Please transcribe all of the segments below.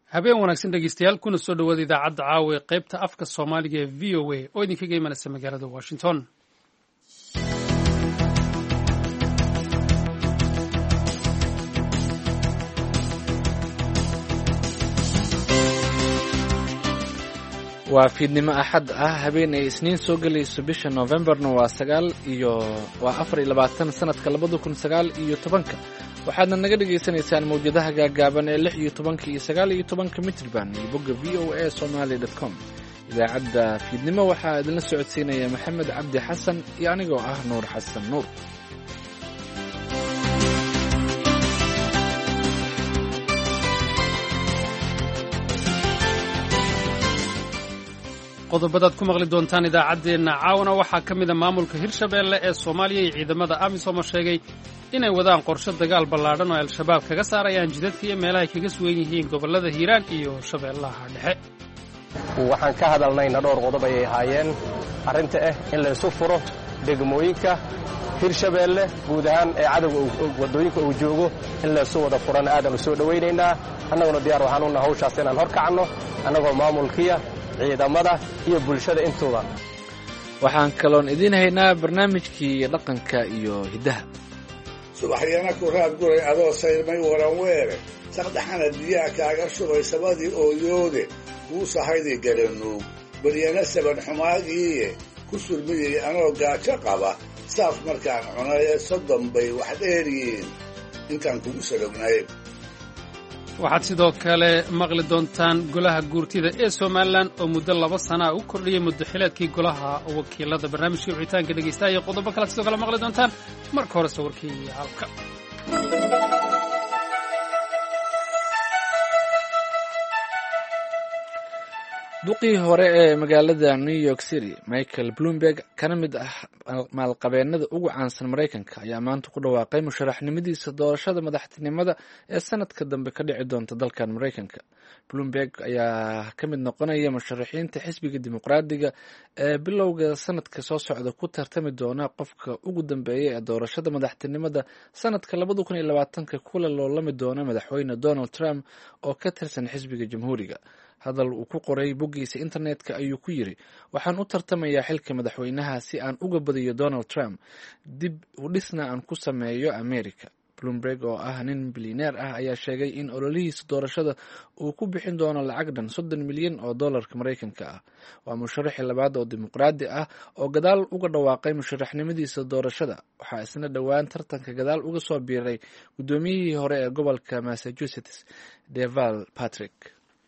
habeen wanaagsan dhegeystayaal kuna soo dhawaada idaacadda caawa ee qaybta afka soomaaliga ee v o a oo idinkaga imanaysa magaalada washington. waa fiidnimo axad ah habeen ay isniin soo gelayso bisha Novembarna waa 24 sanadka 2019 waxaadna naga dhageysanaysaan mawjadaha gaagaaban ee 16 iyo 19 mitrban iyo bogga voasomali.com. idaacadda fiidnimo waxaa idinla socodsiinaya maxamed cabdi xasan iyo anigoo ah nuur xasan nuur. qodobadaad ku maqli doontaan idaacaddeenna caawana waxaa ka mida maamulka hirshabeelle ee soomaaliya iyo ciidamada amisom sheegay inay wadaan qorshe dagaal ballaadhan oo al-shabaab kaga saarayaan jidadka iyo meelahay kaga sugan yihiin gobollada hiiraan iyo shabeellaha dhexe. waxaan ka hadalnayna dhowr qodob ayay ahaayeen arrinta in la isu furo degmooyinka hirshabeelle guud ahaan ee cadowga waddooyinka uu joogo in la isu wada furana aadan u soo dhowaynaynaa annaguna diyaar waxaan u nahay hawshaas inaan hor kacno annagoo maamulkiya ciidamada iyo bulshada intuuba. waxaan kaloon idiin haynaa barnaamijkii dhaqanka iyo hiddaha. subaxyana ku raad guray adoo sayrmay waran weere saqdaxana biyaha kaaga shubay sabadii ooyoode kuu sahayday garanuug baryana saban xumaagiiye ku surmiyey anoo gaajo qaba saaf markaan cunaye soddon bay wax dheeryihiin intaan kugu salognayn. waxaad sidoo kale maqli doontaan golaha guurtida ee somalilan oo muddo 2 sana u kordhiyey muddaxileedkii golaha wakiilada. barnaamijkii wicitaanka dhegaystaha iyo qodobo kale sidoo kale maqli doontaan. marka hore sawirkii halka duqii hore ee magaalada New York City Michael Bloomberg kana mid ah maalqabeennada ugu caansan Mareykanka ayaa maanta ku dhawaaqay musharaxnimadiisa doorashada madaxtinimada ee sanadka dambe ka dhici doonta dalkan Mareykanka. Bloomberg ayaa ka mid noqonaya musharaxiinta xisbiga dimuqraadiga ee bilowga sanadka soo socda ku tartami doona qofka ugu dambeeya ee doorashada madaxtinimada sanadka 2020 kula loolami doona madaxweyne Donald Trump oo ka tirsan xisbiga jamhuuriga. hadal uu ku qoray boggiisa internetka ayuu ku yiri waxaan u tartamayaa xilka madaxweynaha si aan uga badiyo Donald Trump dib u dhisna aan ku sameeyo America. Bloomberg oo ah nin bilyaneer ah ayaa sheegay in ololihiisa doorashada uu ku bixin doono lacag dhan $30 milyan oo dollarka Mareykanka ah. waa musharaxii labaad oo dimuqraadi ah oo gadaal uga dhawaaqay musharaxnimadiisa doorashada. waxaa isna dhowaan tartanka gadaal uga soo biiray gudoomiyihii hore ee gobolka Massachusetts Deval Patrick.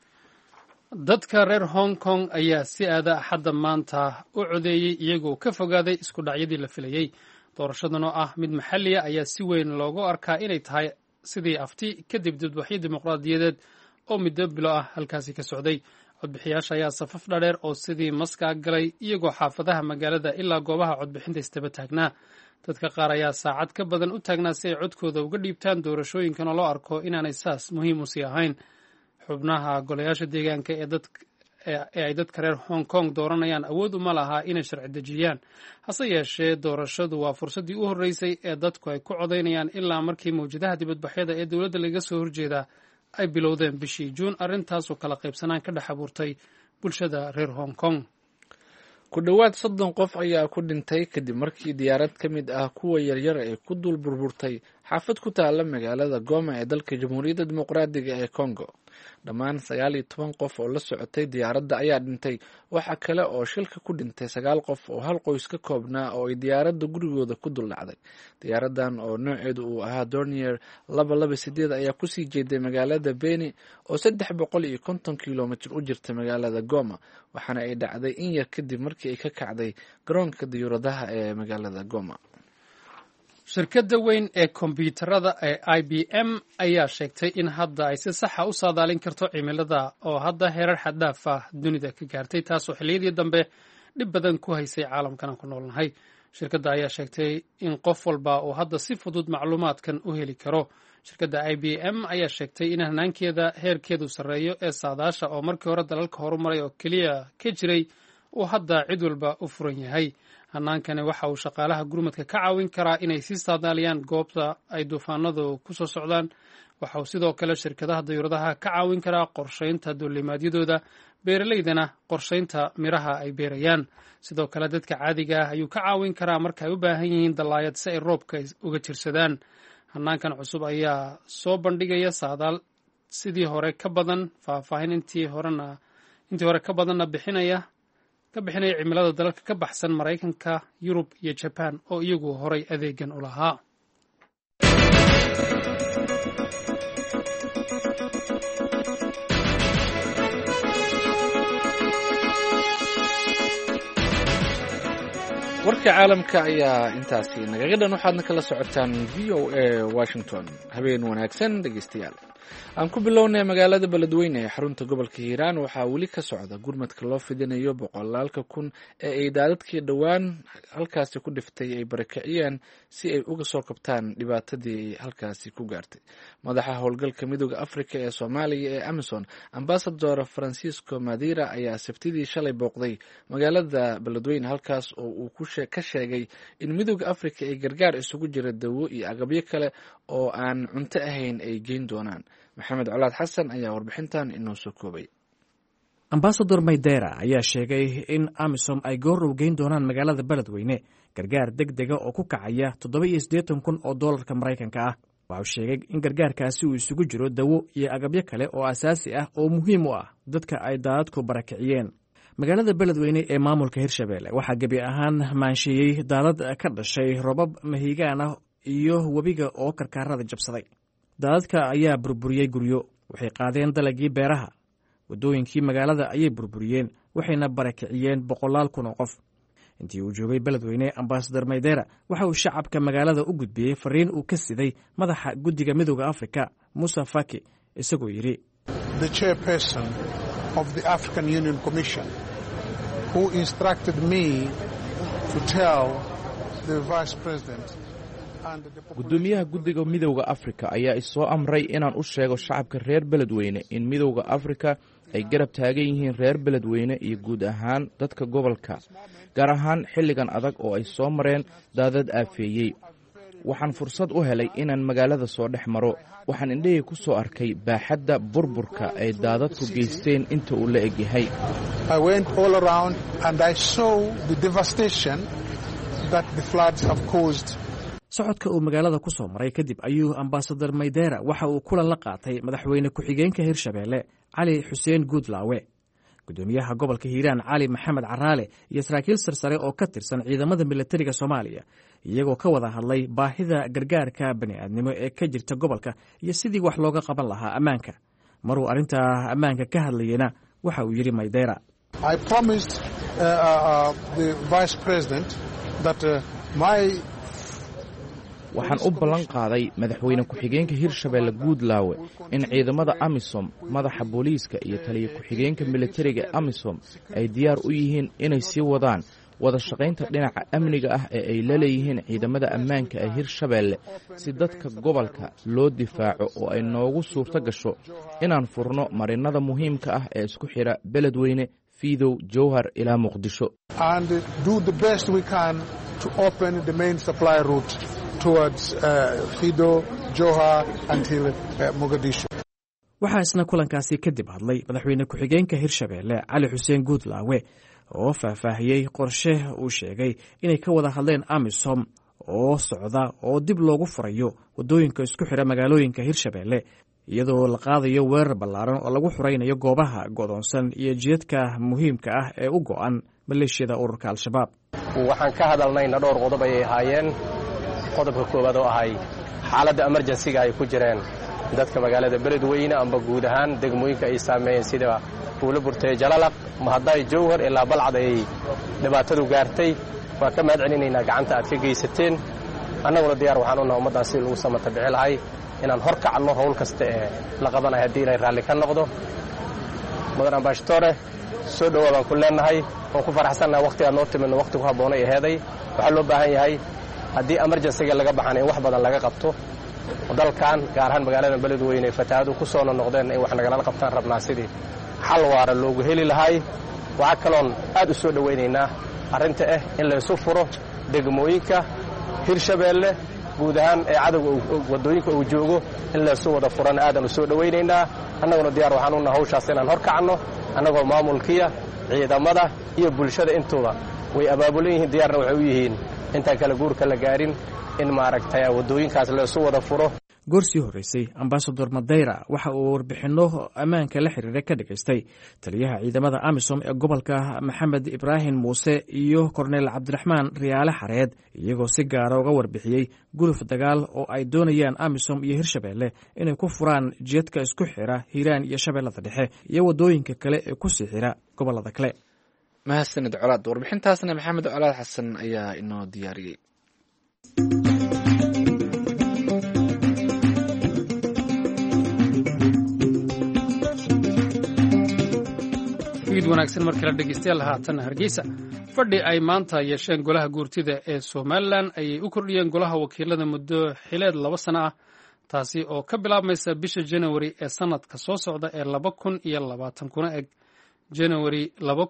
dadka reer Hong Kong ayaa si aada axadda maanta u codeeyey iyagoo ka fogaaday isku dhacyadii la filayey. doorashadan oo ah mid maxalliya ayaa si weyn loogu arkaa inay tahay sidii afti kadib dibadbaxyo dimuqraadiyadeed oo muddo bilo ah halkaasi ka socday. codbixiyaasha ayaa safaf dhadheer oo sidii maskaa galay iyagoo xaafadaha magaalada ilaa goobaha codbixinta istaba taagnaa. dadka qaar ayaa saacad ka badan u taagnaa si ay codkooda uga dhiibtaan doorashooyinkan oo loo arko inaanay saas muhiim u sii ahayn. xubnaha golayaasha deegaanka ee ay dadka reer Hong Kong dooranayaan awood uma laha inay sharci dejiyaan. hase yeeshee doorashadu waa fursaddii u horreysay ee dadku ay ku codaynayaan ilaa markii mawjadaha dibadbaxyada ee dowladda laga soo horjeedaa ay bilowdeen bishii Juun. arrintaasoo kala qaybsanaan ka dhex abuurtay bulshada reer Hong Kong. ku dhowaad 30 qof ayaa ku dhintay kadib markii diyaarad ka mid ah kuwa yaryar ay ku dul burburtay xaafad ku taala magaalada Goma ee dalka Jamhuuriyadda Dimuqraadiga ee Congo. dhammaan 19 qof oo la socotay diyaaradda ayaa dhintay. waxa kale oo shilka ku dhintay 9 qof oo hal qoys ka koobnaa oo ay diyaaradda gurigooda ku dul dhacday. diyaaradan oo nooceedu uu ahaa Dornier 228 ayaa kusii jeeday magaalada Beni oo 350 kilomitir u jirta magaalada Goma, waxaana ay dhacday in yar kadib markii ay ka kacday garoonka diyuuradaha ee magaalada Goma. shirkadda weyn ee kombiyuutarada ee IBM ayaa sheegtay in hadda ay si saxa u saadaalin karto cimilada oo hadda heerar xad-dhaaf ah dunida ka gaartay, taasoo xilliyadii dambe dhib badan ku haysay caalamkan aan ku noolnahay. shirkadda ayaa sheegtay in qof walba uu hadda si fudud macluumaadkan u heli karo. shirkadda IBM ayaa sheegtay in hanaankeeda heerkeedu sarreeyo ee saadaasha oo markii hore dalalka horumaray oo keliya ka jiray uu hadda cid walba u furan yahay. hanaankani waxa uu shaqaalaha gurmadka ka caawin karaa inay sii saadaaliyaan goobta ay duufaanadu ku soo socdaan. waxa uu sidoo kale shirkadaha dayuuradaha ka caawin karaa qorshaynta duulimaadyadooda, beeralaydana qorshaynta miraha ay beerayaan. sidoo kale dadka caadiga ah ayuu ka caawin karaa marka ay u baahan yihiin dallaayad si ay roobka uga jirsadaan. hanaankan cusub ayaa soo bandhigaya saadaal sidii hore ka badan, faahfaahin intii hore ka badanna bixinaya cimilada dalalka ka baxsan Maraykanka, Yurub iyo Jaban oo iyagu horay adeegan u lahaa. warka caalamka ayaa intaasi nagaga dhan. waxaadna kala socotaan v o a Washington. habeen wanaagsan dhegeystayaal. aan ku bilownay magaalada beledweyne ee xarunta gobolka hiiraan waxaa weli ka socda gurmadka loo fidinayo boqolaalka kun ee ay daadadkii dhowaan halkaasi ku dhiftay ay barakiciyeen si ay uga soo kabtaan dhibaatadii halkaasi ku gaartay. madaxa howlgalka midooda afrika ee soomaaliya ee Amazon, ambasador Francisco Madera, ayaa sabtidii shalay booqday magaalada beledweyne halkaas oo uu ka sheegay in midooda afrika ay gargaar isugu jira dawo iyo agabyo kale oo aan cunto ahayn ay geyn doonaan. maxamed colaad xasan ayaa warbixintan inoo soo koobay. ambasador Maydera ayaa sheegay in Amisom ay goorow geyn doonaan magaalada beledweyne gargaar degdega oo ku kacaya 87,000 oo doolarka Maraykanka ah. waxa uu sheegay in gargaarkaasi uu isugu jiro dawo iyo agabyo kale oo asaasi ah oo muhiim u ah dadka ay daadadku barakiciyeen. magaalada beledweyne ee maamulka Hirshabelle waxaa gebi ahaan maansheeyey daadad ka dhashay robab mahiigaan ah iyo webiga oo karkaarada jabsaday. daadadka ayaa burburiyey guryo, waxay qaadeen dalagii beeraha, waddooyinkii magaalada ayay burburiyeen, waxayna barakiciyeen boqolaal kun oo qof. intii uu joogay beledweyne, ambasador Maydera waxa uu shacabka magaalada u gudbiyey fariin uu ka siday madaxa guddiga midooda afrika Musa Faki, isagoo yidhi The chairperson of the African Union Commission who instructed me to tell the vice president gudoomiyaha guddiga midowda afrika ayaa isoo amray inaan u sheego shacabka reer beledweyne in midowda afrika ay garab taagan yihiin reer beledweyne iyo guud ahaan dadka gobolka, gaar ahaan xilligan adag oo ay soo mareen daadad aafeeyey. waxaan fursad u helay inaan magaalada soo dhex maro. waxaan indhahii ku soo arkay baaxadda burburka ay daadadku geysteen inta uu la egyahay. socodka uu magaalada ku soo maray kadib ayuu ambasador Maydera waxa uu kulan la qaatay madaxweyne ku-xigeenka Hirshabelle Cali Xuseen Guudlaawe, gudoomiyaha gobolka Hiiraan Cali Maxamed Caraale iyo saraakiil sarsare oo ka tirsan ciidamada militariga Soomaaliya, iyagoo ka wada hadlay baahida gargaarka bani'aadnimo ee ka jirta gobolka iyo sidii wax looga qaban lahaa ammaanka. maruu arrintaa ammaanka ka hadlayena waxa uu yidhi Maydera, I promised the vice president that waxaan u ballan qaaday madaxweyne ku-xigeenka Hirshabelle Guudlaawe in ciidamada Amisom, madaxa booliiska iyo taliya ku-xigeenka militariga Amisom ay diyaar u yihiin inay sii wadaan wada shaqaynta dhinaca amniga ah ee ay la leeyihiin ciidamada ammaanka ee Hirshabelle si dadka gobolka loo difaaco oo ay noogu suurto gasho inaan furno marinada muhiimka ah ee isku xira beledweyne, Fiidow, Jowhar ilaa Muqdisho. and do the best we can to open the main supply route towards Fido, Johar until Mogadishu. waxaa isna kulankaasi kadib hadlay madaxweyne ku-xigeenka Hirshabelle Cali Xuseen Guudlaawe oo faahfaahiyey qorshe uu sheegay inay ka wada hadleen Amisom oo socda oo dib loogu furayo waddooyinka isku xira magaalooyinka Hirshabelle, iyadoo la qaadayo weerar ballaaran oo lagu xuraynayo goobaha go'doonsan iyo jidadka muhiimka ah ee u go'an maleeshiyada ururka Al-Shabaab. waxaan ka hadalnayna dhowr qodob ayay ahaayeen. qodobka koowaad oo ahay xaaladda emergency-ga ay ku jireen dadka magaalada beledweyne amba guud ahaan degmooyinka ay saameeyeen sida Buulo Burtay, Jalalaq, Mahadaay, Jowhar ilaa Balcad ay dhibaatadu gaartay. waan ka mahad celinaynaa gacanta aad ka geysateen. annaguna diyaar waxaan u nahay ummaddan si lagu samata bixi lahay inaan hor kacno howl kasta ee la qabanayo haddii ilaahay raalli ka noqdo. mudan ambaashatore soo dhowaa baan ku leenahay. waan ku faraxsannahay waqtigaad noo timidno waqti ku habboonay aheeday. waxaa loo baahan yahay haddii emergency-ga laga baxana in wax badan laga qabto. dalkan gaar ahaan magaalada beledweyne fatahaadu ku soo noqdeen in wax nagalala qabtaan rabnaa sidii xal waara loogu heli lahay. waxaa kaloon aad u soo dhowaynaynaa arrinta ah in laysu furo degmooyinka hirshabeelle guud ahaan ee cadowga waddooyinka uu joogo in laysu wada furana aadan u soo dhowaynaynaa annaguna diyaar waxaan u nahay hawshaas inaan hor kacno annagoo maamulkiya ciidamada iyo bulshada intuuba way abaabulan yihiin diyaarna waxay u yihiin intaan kala guurka la gaarin in maaragtay waddooyinkaas laysu wada furo. goorsii horreysay ambasador madeyra waxa uu warbixinno ammaanka la xiriira ka dhagaystay taliyaha ciidamada amisom ee gobolka maxamed ibraahim muuse iyo korneyl cabdiraxmaan riyaale xareed iyagoo si gaara uga warbixiyey guluf dagaal oo ay doonayaan amisom iyo hirshabeelle inay ku furaan jidadka isku xira hiiraan iyo shabeellada dhexe iyo waddooyinka kale ee ku sii xira gobollada kale. mahadsanid colaad. warbixintaasna maxamed colaad xasan ayaa inoo diyaariyey. wanaagsan markii la dhegeystayaal haatan hargeysa fadhi ay maanta yeesheen golaha guurtida ee somalilan ayay u kordhiyeen golaha wakiilada muddo xileed 2 sano ah taasi oo ka bilaabmaysa bisha January ee sanadka soo socda ee 2020 kuna eg January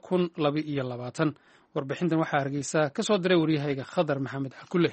2022. warbixintan waxaa hargeysa ka soo diray waryahayga Khadar Maxamed Xakule.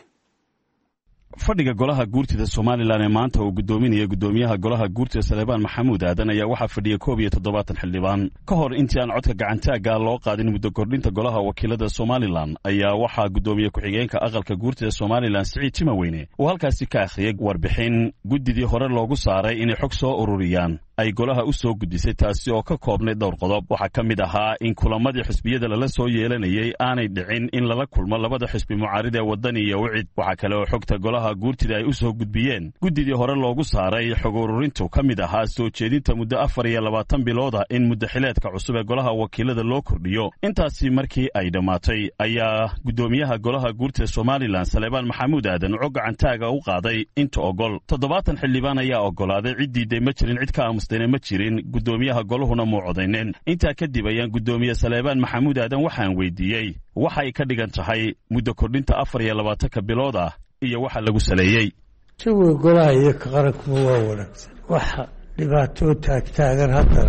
fadhiga golaha guurtida Somaliland ee maanta uu gudoominaya gudoomiyaha golaha guurtida Saleebaan Maxamuud Aadan ayaa waxaa fadhiya 72 xildhibaan ka hor intii aan codka gacantaaga loo qaadin muddo kordhinta golaha wakiilada Somaliland ayaa waxaa gudoomiye ku-xigeenka aqalka guurtida Somaliland Siciid Timaweyne uu halkaasi ka akhriyay warbixin gudidii hore loogu saaray inay xog soo ururiyaan ay golaha u soo gudisay taasi oo ka koobnay dhowr qodob. waxaa ka mid ahaa in kulamadii xisbiyada lala soo yeelanayay aanay dhicin in lala kulmo labada xisbi mucaarid ee wadani iyo wicid. waxaa kale oo xogta golaha guurtida ay u soo gudbiyeen gudidii hore loogu saaray xog ururintu ka mid ahaa soo jeedinta muddo 24 bilooda in muddo xileedka cusub ee golaha wakiilada loo kordhiyo. intaasi markii ay dhammaatay ayaa gudoomiyaha golaha guurtida Somaliland Saleebaan Maxamuud Aadan oo gacantaaga u qaaday inta ogol 70 xildhibaan ayaa ogolaaday ciddii ma jirin cid ka ma jirin gudoomiyaha golahuna muu codayneen. intaa kadib ayaan gudoomiye Saleebaan Maxamuud Aadan waxaan weydiiyey waxa ay ka dhigan tahay muddo kordhinta 24 bilood ah iyo waxa lagu saleeyay. sawir golaha iyo qaranku waa wanaagsan. waxa dhibaato taagtaagan haddana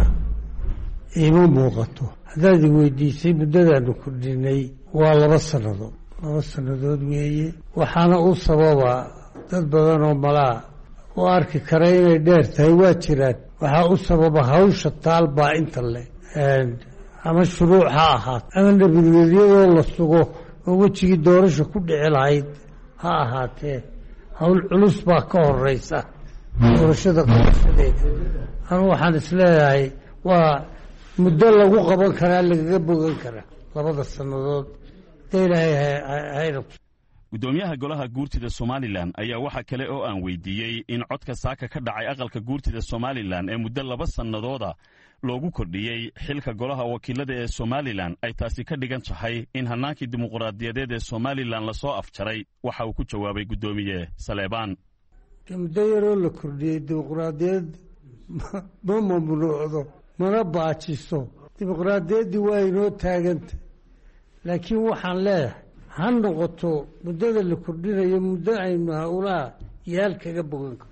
ima muuqato. haddaad weydiisay muddadaanu kordhinay waa 2 sannadood. 2 sannadood weeye. waxaana u sababa dad badan oo malaa u arki kara inay dheer tahay waa jiraan. waxaa u sababa hawsha taalbaa inta leh ama shuruuc ha ahaato ama nabadgelyadoo la sugo oo wejigii doorasha ku dhici lahayd ha ahaatee hawl culus baa ka horeysa doorashada qabashadeeda. anu waxaan isleeyahay waa muddo lagu qaban karaa lagaga bogan karaa 2 sannadood dee ilaahay hayna. gudoomiyaha golaha guurtida Somaliland ayaa waxa kale oo aan weydiiyey in codka saaka ka dhacay aqalka guurtida Somaliland ee muddo 2 sannadooda loogu kordhiyey xilka golaha wakiilada ee Somaliland ay taasi ka dhigan tahay in hanaankii dimuqraadiyadeed ee Somaliland la soo afjaray. waxa uu ku jawaabay gudoomiye Saleebaan muddo yaroo la kordhiyey dimuqraadiyad ma mamnuucdo mana baajiso. dimuqraadiyaddii waa inoo taaganta laakiin waxaan leeyahay ha noqoto muddada la kordhinayo muddo aynu howlaha yaal kaga bogan karo.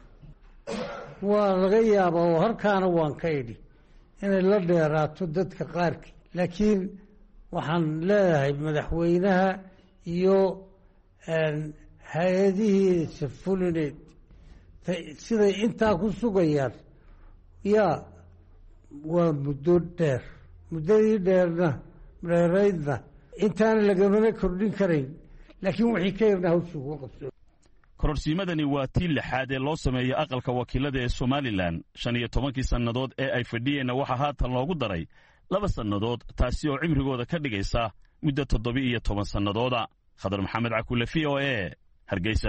waa laga yaabaa oo halkaana waan ka idhi inay la dheeraato dadka qaarkii laakiin waxaan leeyahay madaxweynaha iyo hay-adihiisa fulineed siday intaa ku sugayaan yaa waa muddo dheer. muddadii dheeraydna intaana lagamana kordhin karayn laakiin wixii ka yarna hawsha ugu qabso. kororsiimadani waa tii 6aad ee loo sameeyay aqalka wakiilada ee Somaliland 15 sannadood ee ay fadhiyeen waxa haatan loogu daray 2 sannadood taasi oo cimrigooda ka dhigaysa muddo 17 sannadooda. Khadar Maxamed Xakule VOA Hargeysa.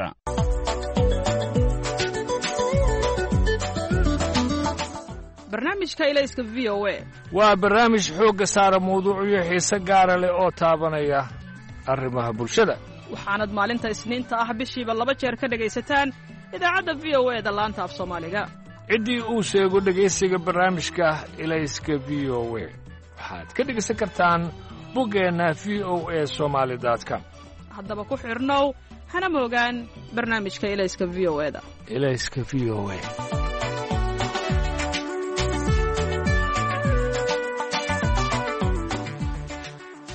barnaamijka ilayska VOA waa barnaamij xoogga saara mawduucyo xiise gaara leh oo taabanaya arrimaha bulshada. waxaanad maalinta Isniinta ah bishiiba 2 jeer ka dhagaysataan idaacadda VOA da laanta af Soomaaliga. ciddii uu sheego dhagaysiga barnaamijka ilayska VOA waxaad ka dhagaysan kartaan boggeena voasomali.com. haddaba ku xirnow hana moogaan barnaamijka ilayska VOA da. ilayska VOA.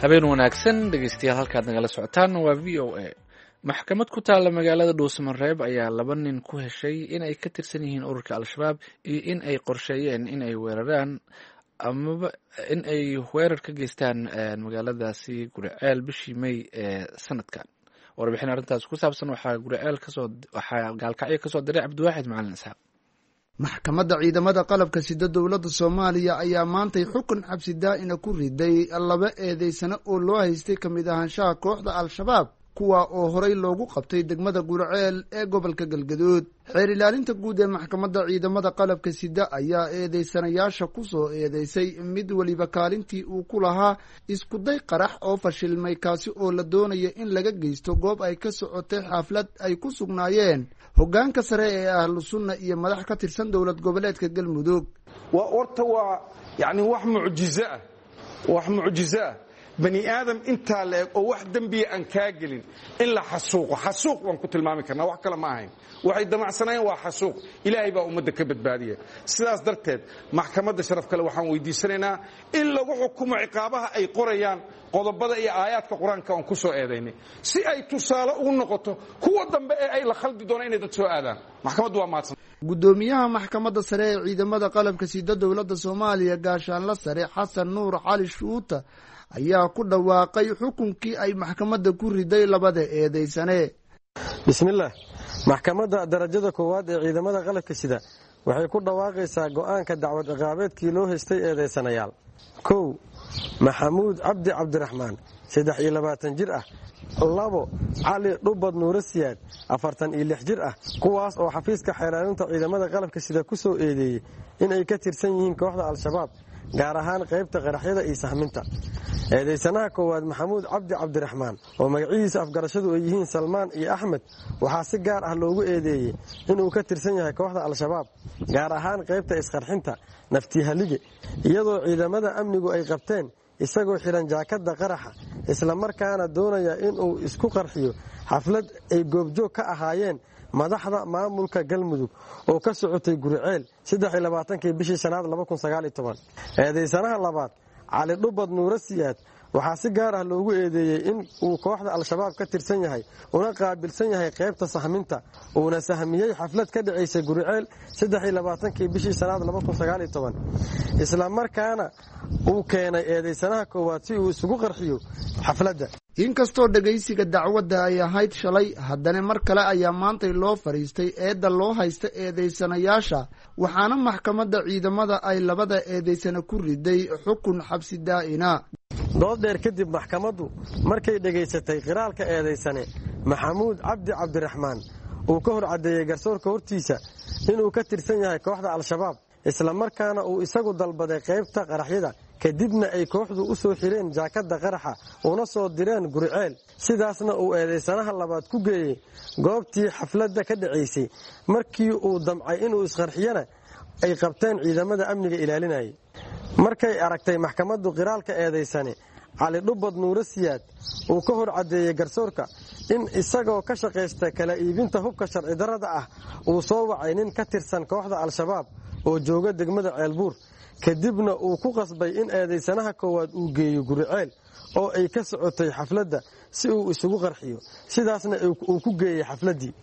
habeen wanaagsan dhegeystayaal halkaad nagala socotaan waa v o a maxkamad ku taalla magaalada dhuusamareeb ayaa 2 nin ku heshay in ay ka tirsan yihiin ururka al-shabaab iyo in ay qorsheeyeen in ay weeraraan amaba in ay weerar ka geystaan magaaladaasi Guriceel bishii May ee sanadkan. warbixin arrintaas ku saabsan waxaa gaalkacyo kasoo diray Cabdiwaaxid Macalin Isxaaq. maxkamadda ciidamada qalabka sida dowladda Soomaaliya ayaa maantay xukun xabsi daa'ina ku riday 2 eedeysano oo loo haystay kamid ahaanshaha kooxda al-shabaab kuwa oo horey loogu qabtay degmada Guriceel ee gobolka Galgaduud. xeer ilaalinta guud ee maxkamadda ciidamada qalabka sida ayaa eedeysanayaasha ku soo eedeysay mid waliba kaalintii uu ku lahaa isku day qarax oo fashilmay kaasi oo la doonayo in laga geysto goob ay ka socotay xaflad ay ku sugnaayeen hoggaanka sare ee ahlu sunna iyo madax ka tirsan dowlad goboleedka Galmudug. waa yani wax mucjizo ah bani aadam intaa la eg oo wax dembiya aan kaa gelin in la xasuuq waan ku tilmaami karnaa wax kale ma ahayn waxay damacsanayeen waa xasuuq ilaahay baa ummadda ka badbaadiya sidaas darteed maxkamadda sharaf kale waxaan weydiisanaynaa in lagu xukumo ciqaabaha ay qorayaan qodobada iyo aayaadka qur-aanka aan ku soo eedaynay si ay tusaale ugu noqoto kuwa dambe ee ay la khaldi doonaan inay dad soo aadaan maxkamaddu waa mahadsan. gudoomiyaha maxkamadda sare ee ciidamada qalabka sida dowladda Soomaaliya gaashaanle sare Xasan Nuur Cali Shuuta ayaa ku dhawaaqay xukunkii ay maxkamadda ku riday 2 eedeysane. bismillaah maxkamadda darajada koowaad ee ciidamada qalabka sida waxay ku dhawaaqaysaa go'aanka dacwad ciqaabeedkii loo haystay eedeysanayaal 1 Maxamuud Cabdi Cabdiraxmaan 23 jir ah 2 Cali Dhubad Nuure Siyaad 46 jir ah kuwaas oo xafiiska xeelaalinta ciidamada qalabka sida ku soo eedeeyay in ay ka tirsan yihiin kooxda al-shabaab gaar ahaan qaybta qaraxyada iyo sahminta. eedeysanaha koowaad Maxamuud Cabdi Cabdiraxmaan oo magaciisa afgarashadu ay yihiin Salmaan iyo Axmed waxaa si gaar ah loogu eedeeyay inuu ka tirsan yahay kooxda al-shabaab gaar ahaan qaybta isqarxinta naftihalige iyadoo ciidamada amnigu ay qabteen isagoo xiran jaakada qaraxa isla markaana doonaya inuu isku qarxiyo xaflad ay goobjoog ka ahaayeen madaxda maamulka Galmudug oo ka socotay Guriceel 23 bishii Shanaad 2019. eedeysanaha labaad Cali Dhubad Nuure Siyaad waxaa si gaar ah loogu eedeeyay in uu kooxda al-shabaab ka tirsan yahay una qaabilsan yahay qaybta sahminta uuna sahmiyay xaflad ka dhaceysay Guriceel 23 bishii Shanaad 2019 isla markaana uu keenay eedeysanaha koowaad si uu isugu qarxiyo xafladda. inkastoo dhageysiga dacwadda ay ahayd shalay haddana mar kale ayaa maantay loo fariistay eedda loo haysta eedeysanayaasha waxaana maxkamadda ciidamada ay 2 eedeysana ku riday xukun xabsi daa'ina. dood dheer kadib maxkamaddu markay dhageysatay qiraalka eedeysane Maxamuud Cabdi Cabdiraxmaan uu ka hor cadeeyay garsoorka hortiisa inuu ka tirsan yahay kooxda al-shabaab isla markaana uu isagu dalbaday qaybta qaraxyada kadibna ay kooxdu u soo xireen jaakada qaraxa una soo direen Guriceel sidaasna uu eedeysanaha labaad ku geeyay goobtii xafladda ka dhaceysay markii uu damcay inuu isqarxiyana ay qabteen ciidamada amniga ilaalinayay. markay aragtay maxkamaddu qiraalka eedeysane Cali Dhubad Nuure Siyaad uu ka hor cadeeyay garsoorka in isagoo ka shaqeysta kala iibinta hubka sharci darrada ah uu soo wacay nin ka tirsan kooxda al-shabaab oo jooga degmada Ceelbuur kadibna uu ku qasbay in eedeysanaha koowaad uu geeyo Guriceel oo ay ka socotay xafladda si uu isugu qarxiyo sidaasna uu ku geeyay xafladii.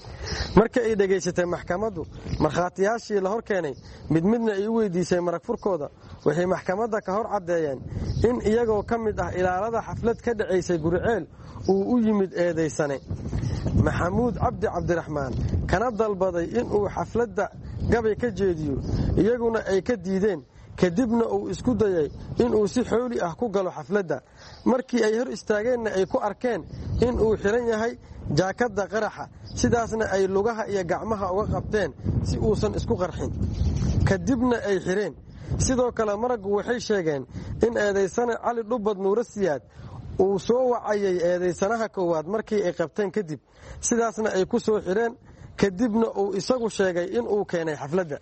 markii ay dhageysatay maxkamaddu markhaatiyaashii la hor keenay midna ay u weydiisay marag furkooda waxay maxkamadda ka hor cadeeyeen in iyagoo ka mid ah ilaalada xaflad ka dhaceysay Guriceel uu u yimid eedeysane Maxamuud Cabdi Cabdiraxmaan kana dalbaday inuu xafladda gabay ka jeediyo iyaguna ay ka diideen kadibna uu isku dayay inuu si xooli ah ku galo xafladda markii ay hor istaageenna ay ku arkeen inuu xiran yahay jaakada qaraxa sidaasna ay lugaha iyo gacmaha uga qabteen si uusan isku qarxin kadibna ay xireen. sidoo kale maraggu waxay sheegeen in eedeysane Cali Dhubad Nuure Siyaad uu soo wacayay eedeysanaha koowaad markii ay qabteen kadib sidaasna ay ku soo xireen kadibna uu isagu sheegay inuu keenay xafladda.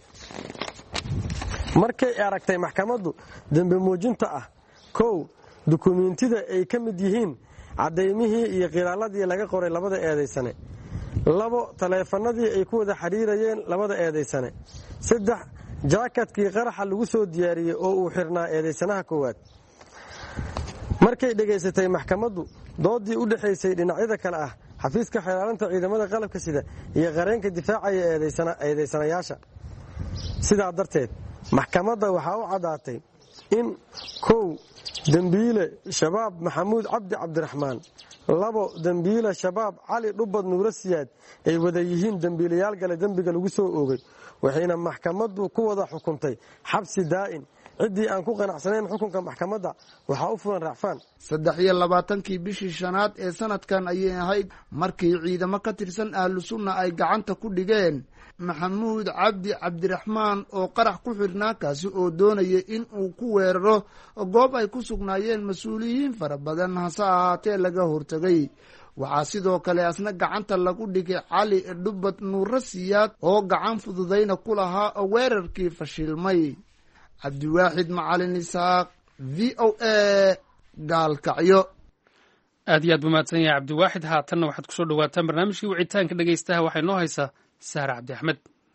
markay aragtay maxkamaddu dambe muujinta ah 1 dukumeentida ay ka mid yihiin cadeymihii iyo qiraaladii laga qoray 2 eedeysane 2 taleefanadii ay ku wada xiriirayeen 2 eedeysane 3 jaakadkii qaraxa lagu soo diyaariyay oo uu xirnaa eedeysanaha koowaad markay dhegaysatay maxkamaddu doodii u dhexaysay dhinacyada kale ah xafiiska xeelaalinta ciidamada qalabka sida iyo qareenka difaacaya eedaysanayaasha sidaa darteed maxkamadda waxaa u caddaatay in 1 dembiile shabaab maxamuud cabdi cabdiraxmaan 2 dembiile shabaab cali dhubad nuuro siyaad ay wada yihiin dembiilayaal gale dembiga lagu soo oogay waxayna maxkamaddu ku wada xukuntay xabsi daa'in ciddii aan ku qanacsanayn xukunka maxkamadda waxaa u fulan racfaan 23 bishii shanaad ee sanadkan ayay ahayd markii ciidamo ka tirsan ahlu sunna ay gacanta ku dhigeen maxamuud cabdi cabdiraxmaan oo qarax ku xirnaa kaasi oo doonaya in uu ku weeraro goob ay ku sugnaayeen mas-uuliyiin fara badan hase ahaatee laga hortegay waxaa sidoo kale asna gacanta lagu dhigay cali dhubad nuuro siyaad oo gacan fududayna ku lahaa weerarkii fashilmay cabdiwaaxid macalin isaaq v o a gaalkacyo aad iyo aad buu mahadsan yahay cabdiwaaxid haatanna waxaad kusoo dhawaataan barnaamijkii wicitaanka dhegaystaha waxay noo haysaa sahra cabdi axmed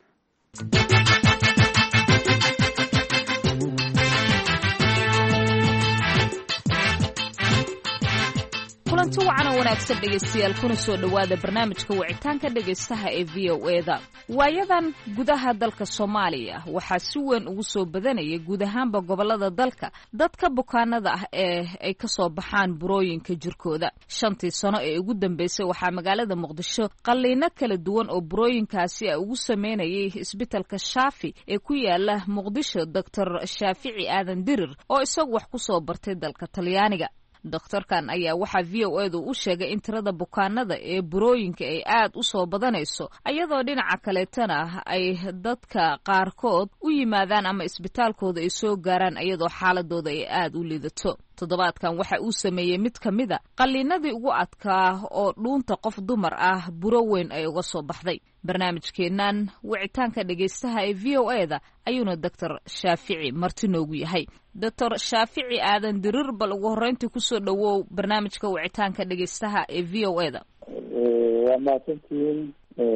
kulanti wacan oo wanaagsan dhegaystayaal kuna soo dhowaada barnaamijka wicitaanka dhegaystaha ee v o eda waayadan gudaha dalka soomaaliya waxaa si weyn ugu soo badanaya guud ahaanba gobolada dalka dadka bukaanada ah ee ay ka soo baxaan burooyinka jirkooda 5 sano ee ugu dambeysay waxaa magaalada muqdisho qalliino kala duwan oo burooyinkaasi ay ugu sameynayay isbitaalka shaafi ee ku yaala muqdisho dr shaafici aadan dirir oo isagu wax ku soo bartay dalka talyaaniga doktorkan ayaa waxaa v o edu u sheegay in tirada bukaanada ee burooyinka ay aad u soo badanayso ayadoo dhinaca kaleetana ay dadka qaarkood u yimaadaan ama isbitaalkooda ay soo gaaraan ayadoo xaaladooda ay aad u liidato toddobaadkan waxa uu sameeyey mid ka mida qalliinadii ugu adkaa oo dhuunta qof dumar ah buro weyn ay uga soo baxday barnaamijkeennan wicitaanka dhegaystaha ee v o eda ayuuna doctor shaafici marti noogu yahay doctor shaafici aadan dirir bal ugu horreyntii kusoo dhowow barnaamijka wicitaanka dhegaystaha ee v o eda waa mahadsantihiin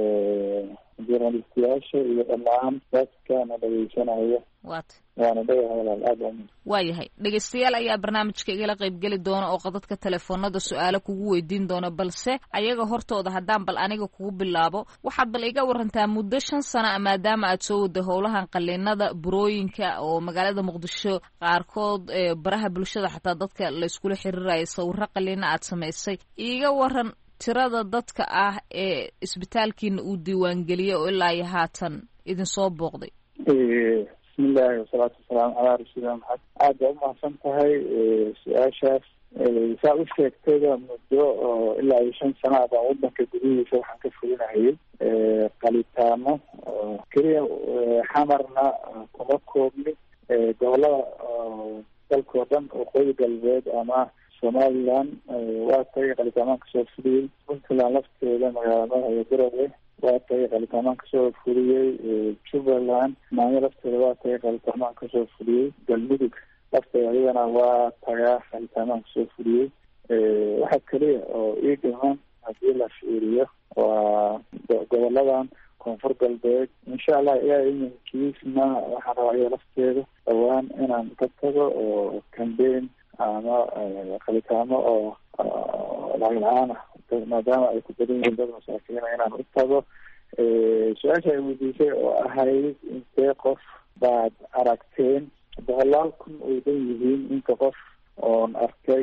journalistiyaasha iyo dhammaan dadkana dhegeysanaya waana dhagaha walaal aad waayahay dhegaystayaal ayaa barnaamijka igala qaybgeli doona oo qadadka telefoonada su-aalo kugu weydiin doona balse ayaga hortooda haddaan bal aniga kugu bilaabo waxaad bal iga warantaa muddo 5 sana maadaama aad soo wada howlahan qalliinada burooyinka oo magaalada muqdisho qaarkood baraha bulshada xataa dadka layskula xiriiraya sawirro qalliina aad samaysay iga waran tirada dadka ah ee isbitaalkiina uu diiwaangeliyey oo ilaa iyo haatan idin soo booqday bismillahi wasalaatu wasalaamu calaa rasuulillah maxamed aad baa umahadsan tahay su-aashaas saa u sheegtayba muddo ilaa iyo 5 sana baan wadanka gudihiisa waxaan ka fulinahayay qalitaamo keliya xamarna kuma koobni gobolada dalkao dhan waqooyi galbeed ama somaliland waa tagay qalitaamaanka soo fuliyey puntland lafteeda magaalada iyo garowe waa tagay qalitamaan kasoo fuliyey jubbaland maanyo lafteeda waa tagay qalitamaan kasoo fuliyey galmudug lafteeda iyadana waa tagaa qalitamaan kasoo fuliyey waxa keliya oo ii dhiman hadii la fiiriyo waa goboladan koonfur galbeed insha allah ilaa iminkiisna waxaan rabaa iyada lafteeda dhawaan inaan ka tago oo cambaign ama qalitaamo oo lacag la-aan ah maadaama ay ku badan yihiin dad masaakiina inaan u tago su-aasha ay weydiisay oo ahayd intee qof baad aragteen 100,000 ay dhan yihiin inta qof oon arkay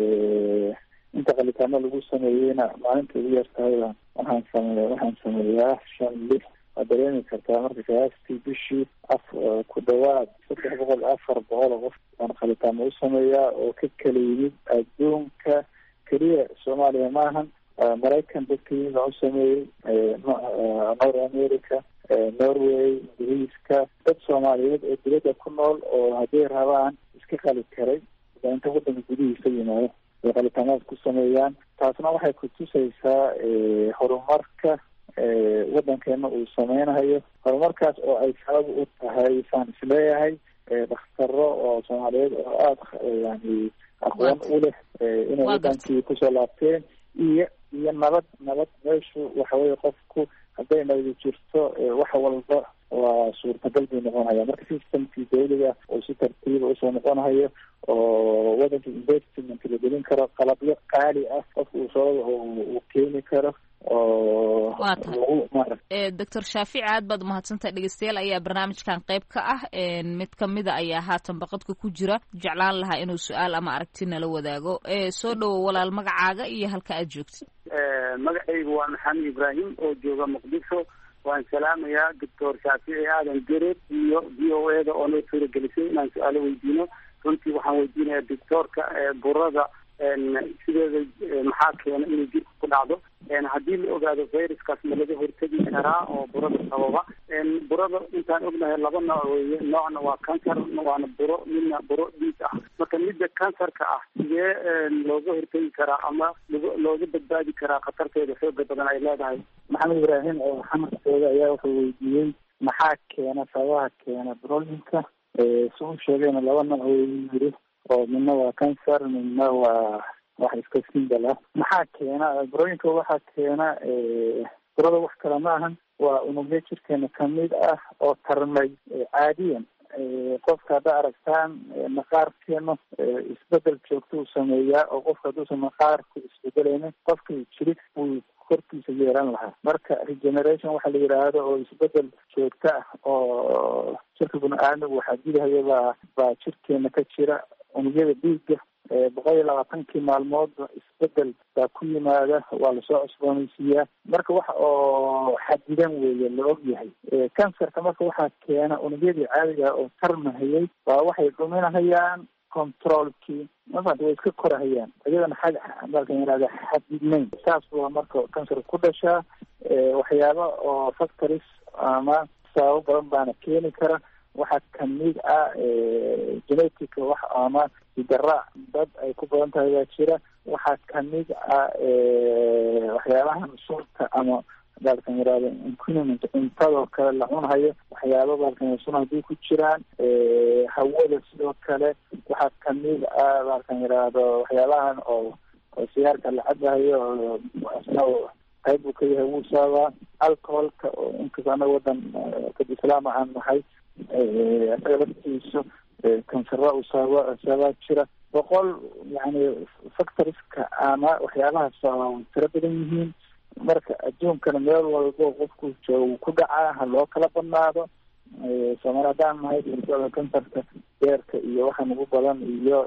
inta qalitaamo lagu sameeyeyna maalinta ugu yartahay waxaan sameeyaa 5-6 waad dareemi kartaa marka qiyaastii bishii ku dhawaad 300-400 qof aan qalitaamo u sameeyaa oo ka kala yimid adduunka keliya soomaaliya maahan maraykan dadka yimid aan u sameeyey north america norway ingiriiska dad soomaaliyeed oo dibadda ku nool oo hadday rabaan iska qali karay inta wadanka gudihiisa yimaado ay qalitaamaad ku sameeyaan taasna waxay kutusaysaa horumarka wadankeena uu sameynayo horumarkaas oo ay sabab u tahay saan isleeyahay dhakhtaro oo soomaaliyeed oo aada yani aqoon u leh inay wadankii kusoo laabteen iyo nabad meeshu waxaweye qofku hadday nabadi jirto wax walba waa suurtagal buu noqonaya. Marka systemkii dawliga oo si tartiiba usoo noqonayo oo wadanka investment la gelin karo, qalabyo qaali ah qofka uu keeni karo oo Dr. Shaafici aad baad umahadsantahay. dhegeystayaal ayaa barnaamijkan qayb ka ah, mid kamida ayaa haatan baqadka ku jira, jeclaan lahaa inuu su-aal ama aragti nala wadaago. soo dhowo walaal, magacaaga iyo halka aad joogtid. magacaygu waa maxamed ibraahim oo jooga muqdisho. waan salaamayaa Dr. Shaafici aadan gereed iyo VOA-da oo noo suuragelisay inaan su-aalo weydiino. runtii waxaan weydiinayaa doctorka burada sideeda maxaa keena inay jirka ku dhacdo. haddii la ogaado viruskaas ma laga hortegi karaa oo burada sababa. burada intaan ognahay laba nooc weeye, noocna waa cancer, waana buro, midna buro dhiig ah. marka midda cancerka ah sidee looga hortegi karaa ama looga badbaadi karaa khatarteeda xooga badan ay leedahay? maxamed ibraahim oo xamarkooda ayaa wuxuu weydiiyey maxaa keena, sababaha keena brolinka. si uu sheegayna laba nooc weyu yiri, oo midna waa cancer, midna waa wax iska simbal ah. maxaa keena brolinka? waxaa keena burada wax kale ma ahan, waa unugyo jirkeena kamid ah oo tarmay caadiyan. qofka hadda aragtaan maqaarkeena isbedel joogto uu sameeyaa, oo qofka hadduusan maqaarku isbedelaynin qofka jirig buu korkiisa yeelan lahaa. marka regeneration waxa la yidhaahdo oo isbedel joogto ah oo jirka bini-aadmigu waxaa dilahaya baa jirkeena ka jira. unugyada dhiigga 120 maalmoodba isbedel baa ku yimaada, waa lasoo cusboonaysiiyaa. marka wax oo xadidan weeye la og yahay. cancerka marka waxaa keena unugyadii caadiga oo tarmahayay baa waxay dhuminahayaan controlkii, way iska korahayaan iyadana dalkan yihahda xadidnayn. saas waa marka cancer ku dhashaa. waxyaaba oo factories ama sababo badan baana keeni kara. waxaa kamid ah genetica wax ama hidaraac dad ay ku badan tahay baa jira. waxaa kamid ah waxyaabahan sunta ama dalkan yihahda incunement, cuntadoo kale la cunhayo, waxyaaba dalkan sun haddii ku jiraan. hawada sidoo kale waxaa kamid ah dalkan yihahdo waxyaabahan oo sigaarka la cabahayo oo qayb uu ka yahay wuu sababaa. alcoholka oo inkasta anaga wadan dad islaam aan nahay, isaga laftiisu kansara uu sababaa jira. 100 yani factorieska ama waxyaabaha sababa tiro badan yihiin. marka adduunkana meel walbo qofku joogo ku dhacaa, ha loo kala badnaado. Soomaali haddaan nahay kansarka beerka iyo waxaan ugu badan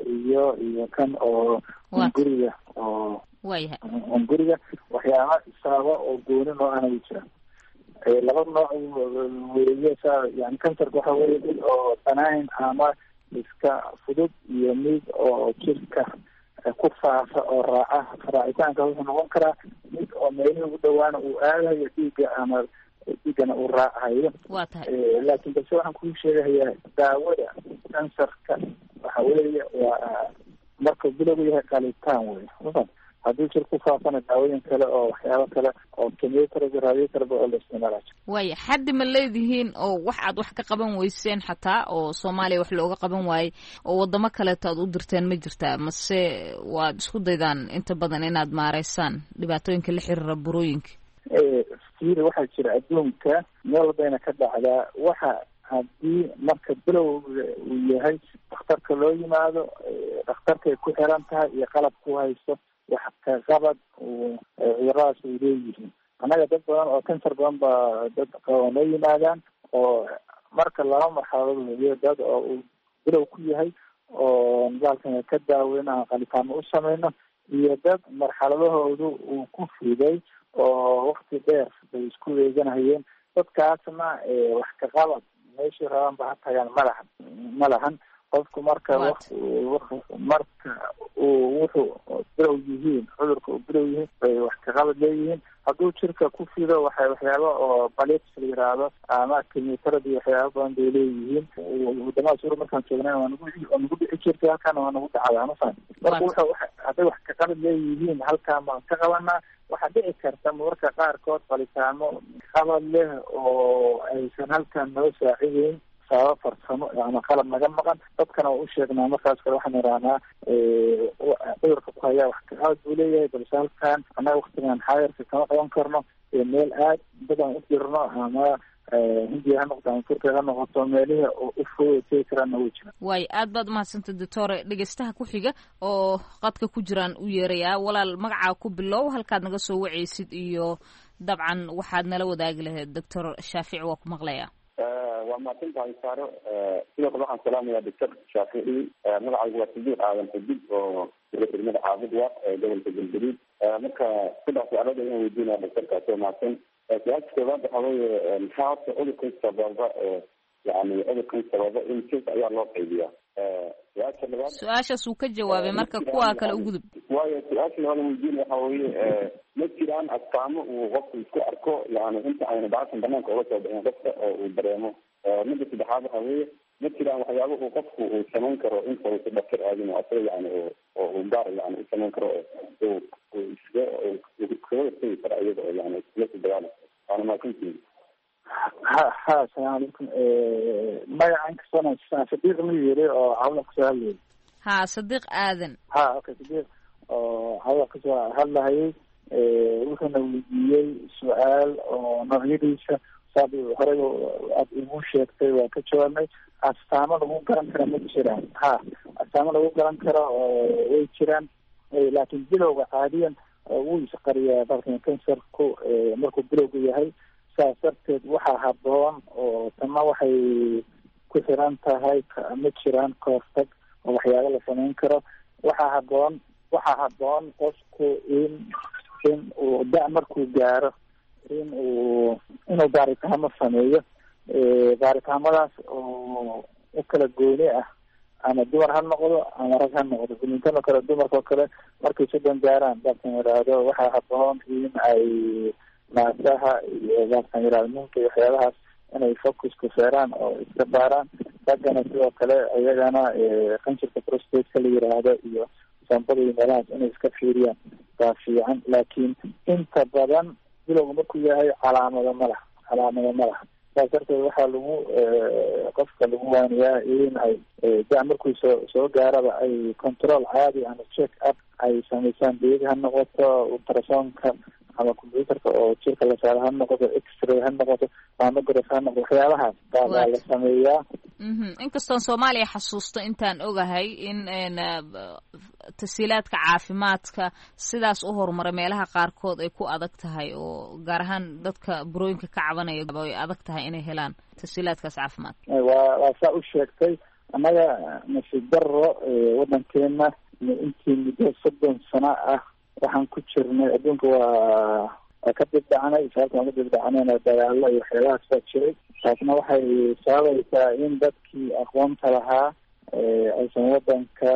iyo kan oo guriga oo guriga waxyaaba sababa oo gooni noo ana jira. laba nooc weeye. yani kansarka waxa weeye mid oo banaayn ama iska fudud iyo mid oo jirka ku faafa oo raacitaanka wuxuu noqon karaa mid oo meelihii ugu dhawaana uu aadayo dhiigga ama dhiiggana uu raacayo. laakiin balse waxaan kuu sheegahayaa daawada kansarka waxa weeye waa marka bilowgu yahay qalitaan wey. haddii jir ku faafana daawooyin kale oo waxyaabo kale oo chemotherapy, radiotherapy oo la isticmaalayo. waaya xaddi ma leedihiin oo wax aad wax ka qaban weyseen xataa oo Soomaaliya wax looga qaban waayey oo wadamo kaleeto aad u dirteen ma jirtaa, mase waad isku daydaan inta badan inaad maareysaan dhibaatooyinka la xiriira burooyinka? fiiri waxaa jira adduunka meel walbayna ka dhacdaa. waxa haddii marka bilow uu yahay dhakhtarka loo yimaado, dhakhtarkay ku xiran tahay iyo qalab ku haysto wax ka qabad cuduradaas ay leeyihiin. annaga dad badan oo kansar badan baa dad qaba noo yimaadaan oo marka laba marxaladood weeye. dad oo uu bilow ku yahay oo nidaalkan ka daaweyna qalitaamo u sameyno, iyo dad marxaladahoodu uu ku fiday oo wakti dheer bay isku eeganahayeen. dadkaasna wax ka qabad meeshii rabaan ba ha tagaan ma lahan. qofku marka wuxuu bilow yihiin, cudurka uu bilow yihiin bay wax ka qabad leeyihiin. hadduu jirka ku fido waxyaaba oo balips la yiraahdo ama chemotherapy waxyaaba badan bay leeyihiin. wadamada suura markaan joognay waa nagu dhici jirtay, halkaana waa nagu dhacdaa mafaham. marka hadday wax ka qabad leeyihiin halkaan baan ka qabanaa. waxaa dhici karta marka qaarkood qalitaamo qabad leh oo aysan halkaan noo saacideyn sababa farsamo ama qalab naga maqan. dadkana waa u sheegnaa markaas kale waxaan idhahnaa cudurka ku hayaa wax ka qabad buu leeyahay, balse halkaan annaga waktigan xaayarka kama qaban karno. meel aad badan u jirno ama hindiya ha noqoto ama turkiya ha noqoto meelihii u fog tegi karaanna way jiraan. waayo aad baad umahadsantay doctore. dhegeystaha ku xiga oo qadka ku jiraan u yeerayaa. walaal magacaa ku bilow, halkaad naga soo wacaysid iyo dabcan waxaad nala wadaagi lahayd. doctor shaafici waa ku maqlayaa. waa mahadsantahay saaro. sidoo kale waxaan salaamayaa doctor shaafici. magacaygu waa sidiiq aadan xudud oo degmada caabud waa gobolka galgaduud. marka saddex su-aalood ayaan weydiinaya doctorkaas oo mahadsan. su-aasha koowaad waxaa weeye maxaa horta cudurkan sababa yani cudurkan sababa in jirka ayaa loo qaybiyaa. su-aasha labaad su-aashaas uu ka jawaabay, marka kuwa kale u gudub. waayo su-aasha labaad weydiinaya waxaa weeye ma jiraan astaamo uu qofku isku arko yani inta ayna bacsan banaanka uga soo bixin qofka oo uu dareemo. midda saddexaad waxaa weeye ma jiraan waxyaaba uu qofku uu samayn karo inta uusa dhaktar aadin oo asaga yani oo uu gaar yani u samayn karo oo iskaga hortegi karo iyada oo yani iskula soo dagaala. waana mahadsantihin. ha asalaamu calaykum. magaca inkastona sadiiq ma yiri oo cawda kasoo hadlayay. ha sadiiq aadan. ha okay sadiiq oo cawda kasoo hadlahayay. wuxuuna weydiiyey su-aal oo noocyadiisa saad horey aad igu sheegtay waa ka jawaabnay. astaamo lagu garan kara ma jiraan. ha astaamo lagu garan karo way jiraan, laakiin bilowga caadiyan wuu isqariyaa dalkan kansarku markuu bilowga yahay. saas darteed waxaa haboon oo tana waxay ku xiran tahay ma jiraan kahortag oo waxyaaba la samayn karo. waxaa haboon qofku in uu markuu gaaro inuu baaritaamo sameeyo. baaritaamadaas oo u kala gooni ah, ama dumar ha noqdo ama rag ha noqdo. dumintan oo kale dumarka oo kale markay soddon gaaraan dalkan yidhaahdo waxaa haboon in ay naasaha iyo dalkan yidhahdo minka iyo waxyaabahaas inay focusku feeraan oo iska baaraan. raggana sidoo kale iyagana qanjirka prostateka la yidhaahdo iyo sambada iyo meelahaas inay iska fiiriyaan baa fiican. laakiin inta badan bilowga markuu yahay calaamado ma laha. saas darteed waxaa lagu qofka lagu waaniyaa in ay markuu soo gaaraba ay control caadi ama check up ay samaysaan. beedi ha noqoto ultrasonka ama computerka oo jirka la saaro ha noqoto, x-ray ha noqoto, mammograph ha noqoto, waxyaabahaas baa la sameeyaa. inkastoon soomaaliya xasuusto intaan ogahay in tasiilaadka caafimaadka sidaas u horumaray meelaha qaarkood ay ku adag tahay, oo gaar ahaan dadka burooyinka ka cabanaya ay adag tahay inay helaan tasiilaadkaas caafimaad. waa saa u sheegtay. annaga nasiib daro wadankeena intii muddo 30 sano ah waxaan ku jirnay adduunka waa ka dibdhacnay. sababta aan ka dibdhacnayna dagaalo iyo waxyaabahaas baa jiray. taasna waxay sababaysaa in dadkii aqoonta lahaa aysan wadanka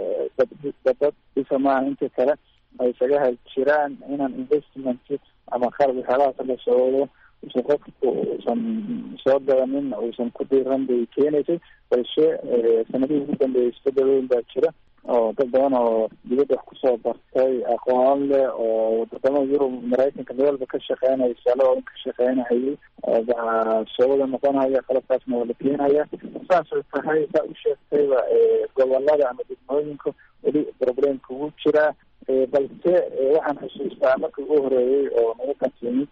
dad isa maaha inta kale ay isaga hal jiraan inaan investment ama qalab waxyaabahaas la socdo usan qofku uusan soo gadanin uusan ku diiran bay keenaysay. balse sanadihii ugu dambeeyay isbedel weyn baa jira oo dad badan oo dibadda wax kusoo bartay aqoon leh oo wadamada Yurub, Maraykanka meel walba ka shaqeynaya, salooyin ka shaqeynayay baa soo wada noqonaya. qalabkaasna waa la keenaya. saas oo tahay saa u sheegtayba gobolada ama degmooyinka weli problemka wuu jiraa. balse waxaan xusuustaa markii ugu horeeyey oo naga kantimid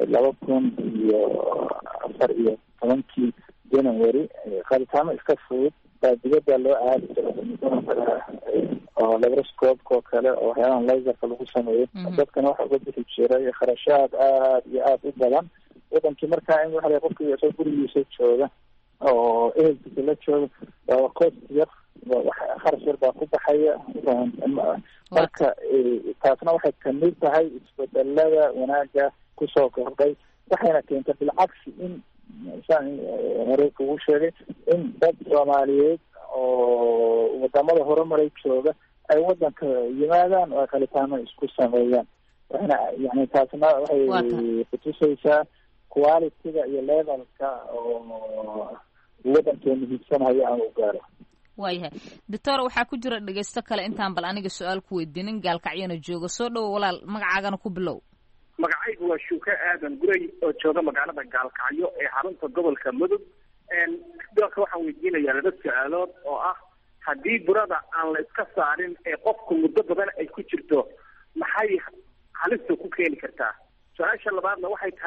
2014 January qalitaamo iska fudud baa dibadda loo aadi jiray oo labroscope oo kale oo waxyaabahan laserka lagu sameeyo. dadkana waxa uga bixi jiray kharashaad aad iyo aad u badan. wadankii markaa in waxa qofkii isoo gurigiisa jooga oo ehelkiisa la jooga waa cost yar, kharash yar baa ku baxaya. marka taasna waxay kamid tahay isbedelada wanaaga kusoo kordhay. waxayna keentay bilcagsi in saan hore kugu sheegay in dad Soomaaliyeed oo wadamada horumaray jooga ay wadanka yimaadaan oo qalitaano isku sameeyaan. waxayna yani taasna waxay kutusaysaa quality-ga iyo levelka oo wadankeenu hiigsanayo aan u gaaro. waayahay doctor, waxaa ku jira dhegeysto kale intaan bal aniga su-aal ku weydiinin gaalkacyana jooga. soo dhawo walaal, magacaagana ku bilow. magacaygu waa Shuuke Aadan Guray oo jooga magaalada Gaalkacyo ee xarunta gobolka Mudug. dadka waxaan weydiinayaa 2 su'aalood oo ah haddii burada aan la iska saarin ee qofku muddo badan ay ku jirto maxay halista ku keeni kartaa. su-aasha labaadna waxay tahay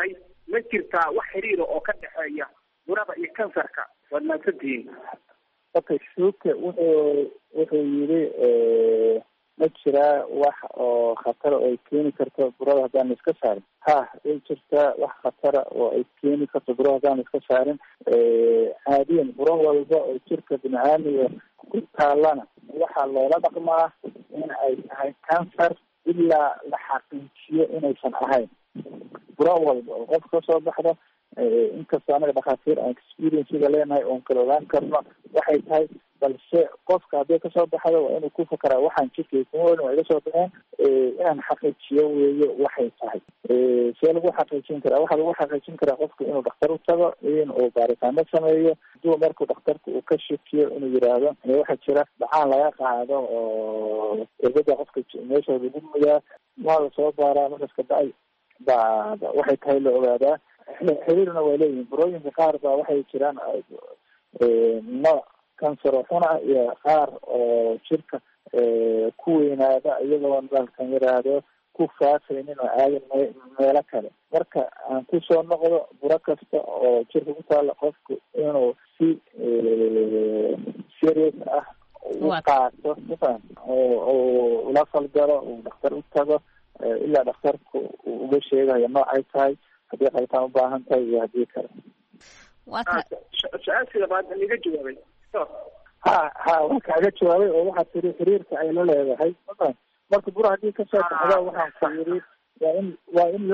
ma jirtaa wax xiriira oo ka dhexeeya burada iyo kansarka? waad mahadsantihiin. okay, shuuke wuxuu yidhi ma jiraa wax oo khatara oo ay keeni karto burada haddaan iska saarin? ha, way jirtaa wax khatara oo ay keeni karto burada haddaan iska saarin. caadiyan buro walba oo jirka biniaadmiga ku taalana waxaa loola dhaqmaa in ay tahay cancer ilaa la xaqiijiyo inaysan ahayn. buro walba oo qof kasoo baxda, inkastoo anaga dhakhaatiir aan experiencega leenahay oon kala ogaan karno waxay tahay, balse qofka hadday kasoo baxdo waa inuu ku fakaraa waxaan jirkaysa waa iga soo baxeen, inaan xaqiijiyo weeye waxay tahay. see lagu xaqiijin karaa? waxaa lagu xaqiijin karaa qofka inuu dhakhtar u tago, in uu baaritaano sameeyo. haduu markuu dhakhtarka uu ka shakiyo inuu yidhaahdo waxaa jira dhacaan laga qaado oo irbada qofka meesha lagu mudaa, waa lasoo baaraa, markaas kabacdi ba waxay tahay la ogaadaa. xiriirna way leeyihin. burooyinka qaar baa waxay jiraan nooc cancer oo xun ah iyo qaar oo jirka ku weynaada iyagoo dalkan yidhaahdo ku faafaynin oo aadan meelo kale. marka aan kusoo noqdo, buro kasta oo jirka ku taala qofku inuu si serious ah u qaato mafaham, oo ula falgalo, uu dhakhtar u tago ilaa dhakhtarku uu uga sheegayo noocay tahay, haddii qalitaan ubaahan tahay iyo haddii kale. su-aashii labaad iga jawaabay. ha waa kaaga jawaabay oo waxaa tiri xiriirka ay la leedahay mafaham. marka buro haddii kasoo baxda waxaan ku yiri waa in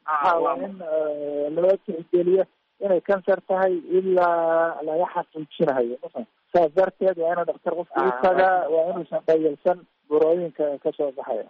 loo tixgeliyo inay kansar tahay ilaa laga xaqiijinayo mafaham. saas darteed waa inuu dhakhtar qofka u tagaa, waa inuusan dhayalsan burooyinka kasoo baxaya.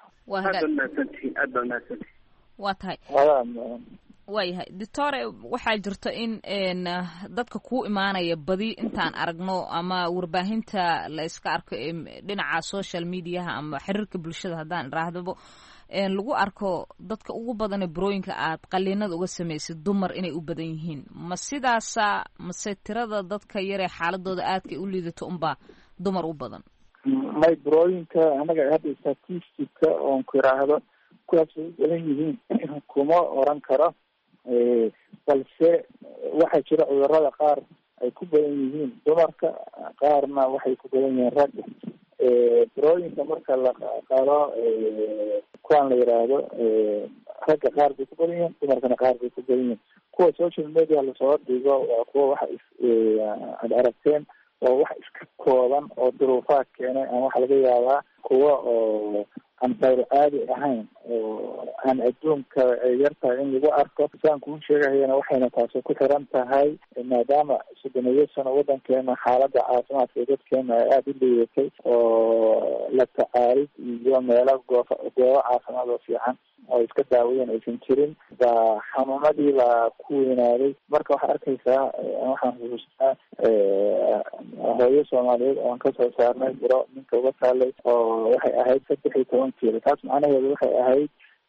waa tahay. waayahay doctore, waxaa jirto in dadka ku imaanaya badi intaan aragno ama warbaahinta la iska arko dhinaca social mediaha ama xiriirka bulshada haddaan iraahdaba, lagu arko dadka ugu badan ee burooyinka aad qaliinada uga samaysid dumar inay u badan yihiin. ma sidaasa mase tirada dadka yaree xaaladooda aadkay u liidato unbaa dumar u badan? may burooyinka anaga hadda statistica oon ku iraahdo kuwaas ay u badan yihiin kuma oran karo, balse waxaa jira cudurada qaar ay ku badan yihiin dumarka, qaarna waxay ku badan yihiin ragga. burooyinka marka la qalo kuwaan la yiraahdo ragga qaar bay ku badan yihiin, dumarkana qaar bay ku badan yihiin. kuwa social media lasoo dhigo waa kuwa waxa ad aragteen oo wax iska kooban oo duruufaad keenay, aan waxa laga yaabaa kuwa oo aan tayro caadi ahayn oo aan adduunka yartahay in lagu arko. saan kuu sheegahayana waxayna taasi ku xiran tahay maadaama 30 sano wadankeena xaalada caafimaadka ee dadkeena ay aada u liidatay oo la tacaalid iyo meelo goobo caafimaad oo fiican oo iska daawayen aysan jirin, baa xanuunadii la ku weynaaday. marka waxaa arkaysaa, waxaan xusuustaa hooyo Soomaaliyeed oon kasoo saarnay buro ninka uga taalay oo waxay ahayd 13 kiilo. taas macnaheedu waxay ahayd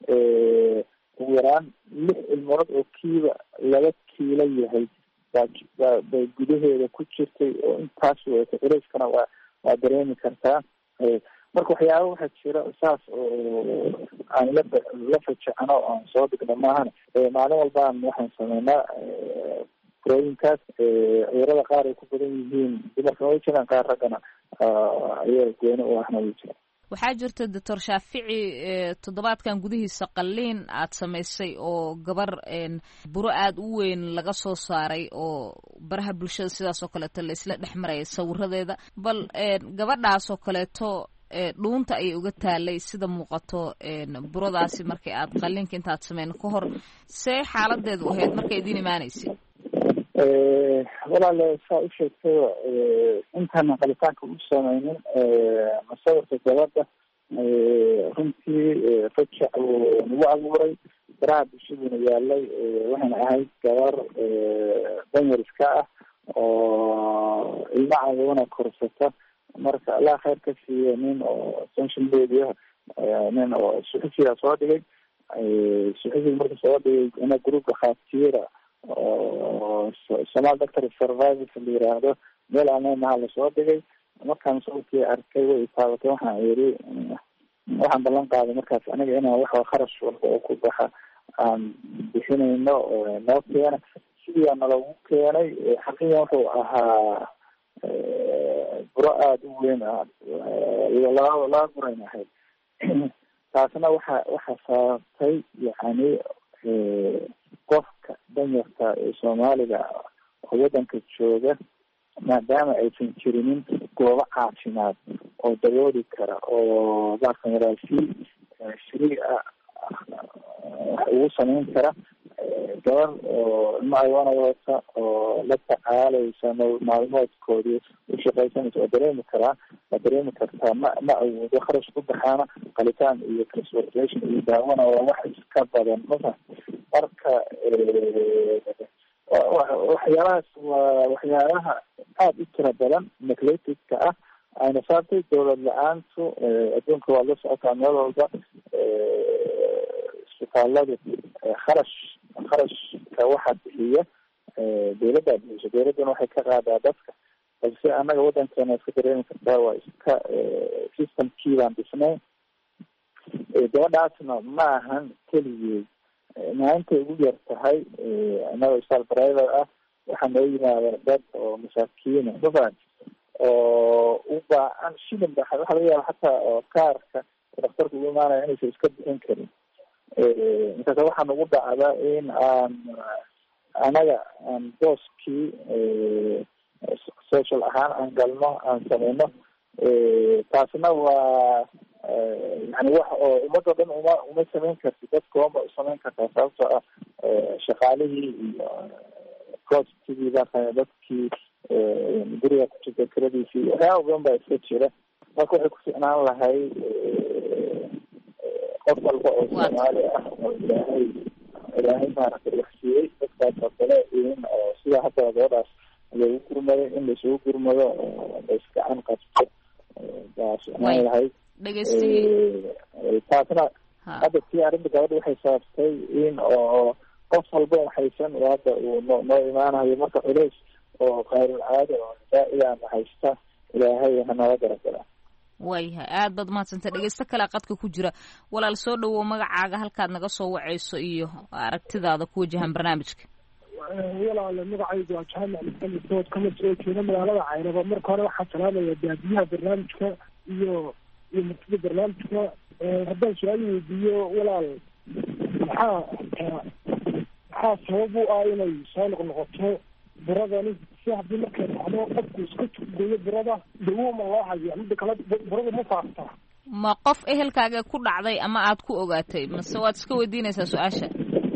ugu yaraan 6 ilmood oo kiiba 2 kiilo yahay bay gudaheeda ku jirtay oo intaas weetay. culeyskana waa dareemi kartaa. marka waxyaaba waxaa jira saas oo aan la fajacno oon soo dhigno maahan. maalin walbaan waxaan sameynaa burooyinkaas. cudurada qaar ay ku badan yihiin dumarkana way jiraan, qaar raggana ayaa gooni u ahna way jiraan. waxaa jirta doctor Shaafici toddobaadkan gudihiisa qalliin aad samaysay oo gabar buro aad u weyn laga soo saaray oo baraha bulshada sidaas oo kaleeto la isla dhex maraya sawiradeeda. bal gabadhaas oo kaleeto dhuunta ayay uga taalay sida muuqato buradaasi markay aad qalliinka intaad sameyn ka hor, see xaaladeedu ahayd markay idin imaanaysay? walaale saa u sheegtay intaana qalitaanka u sameynin masawirka gabadha runtii fajac uu nagu abuuray, baraha bulshaduna yaalay. waxayna ahayd gabar danyar iska ah oo ilma cadoona korsata. marka allah khayr ka siiyo nin oo social media nin oo suxufiga soo dhigay. suxufiga marka soo dhigay ina group dhakhaatiira oo Somal Doctor Survivors la yiraahdo meel aanaynaha lasoo dhigay. markaan sawirkii arkay way taabatay. waxaan ballan qaaday markaas aniga inaan wax kharash walba oo ku baxa aan bixinayno noo keena sidiiaa nalagu keenay xaqiiqan wuxuu ahaa buro aada u weyn laba burayn ahayd taasna waxa sababtay yani qofka danyarta ee soomaaliga oo wadanka jooga maadaama aysan jirinin goobo caafimaad oo dabooli kara oo baarkamaraasi shariica wax ugu samayn kara gabar oo ilmo aywana wadata oo la tacaalaysa maalmoodkoodii ushaqaysanaysa waa dareemi kartaa ma awoodo kharash ku baxaana qalitaan iyo transportation iyo daawana waa wax iska badan masa marka waxyaalahaas waa waxyaalaha aada u tira badan neglectedka ah ayna saartay dawlad la-aantu adduunka waa la socotaa meel walba isbitaaladu kharashka waxaa bixiya dawladdaa bixiso dawladduna waxay ka qaadaa dadka balse annaga wadankeena iska dareemi kartaa waa iska systemkii baan dhisnay gabadhaasna ma ahan keligeed maaintay ugu yar tahay annaga isbitaal driver ah waxaa noo yimaada dad oo masaakiina mafahant oo u baahan shilin ba waxaa laga yaaba xataa oo kaarka daktarka ugu imaanaya inaysan iska bixin karin markaasa waxaa nagu dhacda in anaga aan booskii social ahaan aan galno aan sameyno taasna waa yani wax oo ummadoo dhan uma samayn karti dadkooma usamayn kartaa sababtoo ah shaqaalihii iyo costigii baa dadkii guriga ku jirta kiradiisii waxyaaba badan baa iska jira marka waxay ku ficnaan lahay qof walba oo soomaali ah oo ilaahay maaragtay wax siiyey dadkaas oo kale in oo sida hadda gabadhaas lagu gurmado in laisugu gurmado laisgacan qabto baa ficnaan lahay taasna hadda tii arrinta gabadha waxay sababtay in oo qof walba waxaysan hadda uu noo imaanayo marka culays oo qayrul caada oo zaa-idaana haysta ilaahay hanala garagala waayahay aada baad mahadsantay dhegeysto kale qadka ku jira walaal soo dhawow magacaaga halkaad naga soo waceyso iyo aragtidaada ku wajahan barnaamijka walaale magacaygu waa jaamac maxamed dood kama soo jeeda magaalada caynaba marka hore waxaa salaamaya daadiyaha barnaamijka iyo martida barnaamijka haddaan su-aal weydiiyo walaal maxaa sabab u ah inay soo noqnoqoto buradani si haddii markay dhacdo qofku iska tugeeyo burada dawooma loo hayo midda kale burada ma faaftaa ma qof ehelkaaga ku dhacday ama aad ku ogaatay mase waad iska weydiinaysaa su-aasha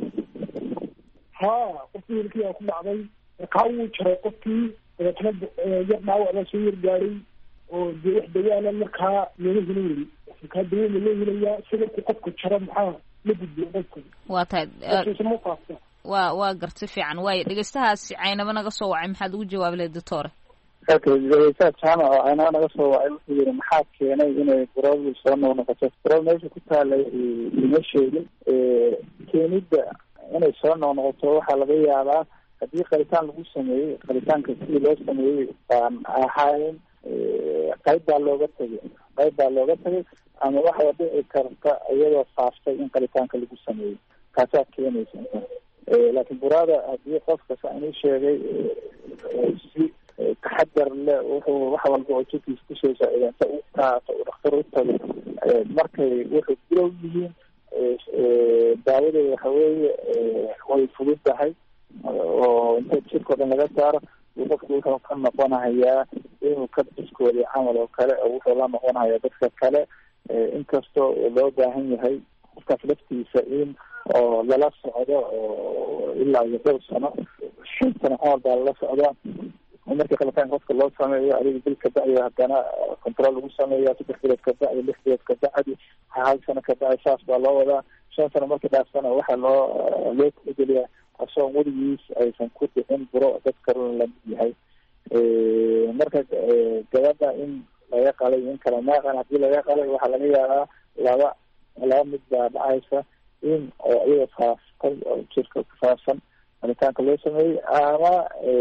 ha qof ehelkiiaa ku dhacday kaa wuu jaray qofkii dabeetna yar dhaawac baa soo yargaaray oo dee wax dawaana markaa looga helo weli kaa dawooma loo helayaa sawirku qofka jaro maxaa la gudbiya qofka waa tahay ma faafta waa garti fiican waayo dhegeystahaasi caynaba naga soo wacay maxaad ugu jawaabi lahayd doctore dhegeystaha jaamac oo caynaba naga soo wacay wuxuu yihi maxaa keenay inay buradu soo noqnoqoto burada meesha ku taalay ima sheegin keenidda inay soo noqnoqoto waxaa laga yaabaa haddii qalitaan lagu sameeyey qalitaanka sidii loo sameeyey baan ahayn qayb baa looga tagay ama waxaa dhici karta iyadoo faaftay in qalitaanka lagu sameeyey kaasaa keenaysa laakiin burada haddii qofka saa inuu sheegay si taxadar leh wuxuu wax walba oo jirkiisa kusoo saacideenta u qaato uu dhakhtar u tago markay wuxuu bilow yihiin daawadeeda waxa weeye way fudud tahay oo inta jirka o dhan laga saaro qofku wuxuu ka noqonahayaa inuu ka biskooday camal oo kale oo wuxuu la noqonahayaa dadka kale inkastoo loo baahan yahay qofkaas laftiisa in oo lala socdo oo ilaa iyo dhowr sano 5 sano camal baa lala socdaa markii qalitaan qofka loo sameeyo adiga bil ka bacdi haddana control lagu sameeya 3 bilood ka bacdi 6 bilood ka bacdi 1 sano ka bacdi saas baa loo wadaa 5 sano markii dhaafsana waxaa loo tixgeliyaa asoo weligiis aysan ku dhicin buro dadka la yahay marka gabadha in laga qalay in kala maaqan haddii laga qalay waxaa laga yaabaa laba mid baa dhacaysa in oo iyada faaftay oo jirka ku faafsan qalitaanka loo sameeyey ama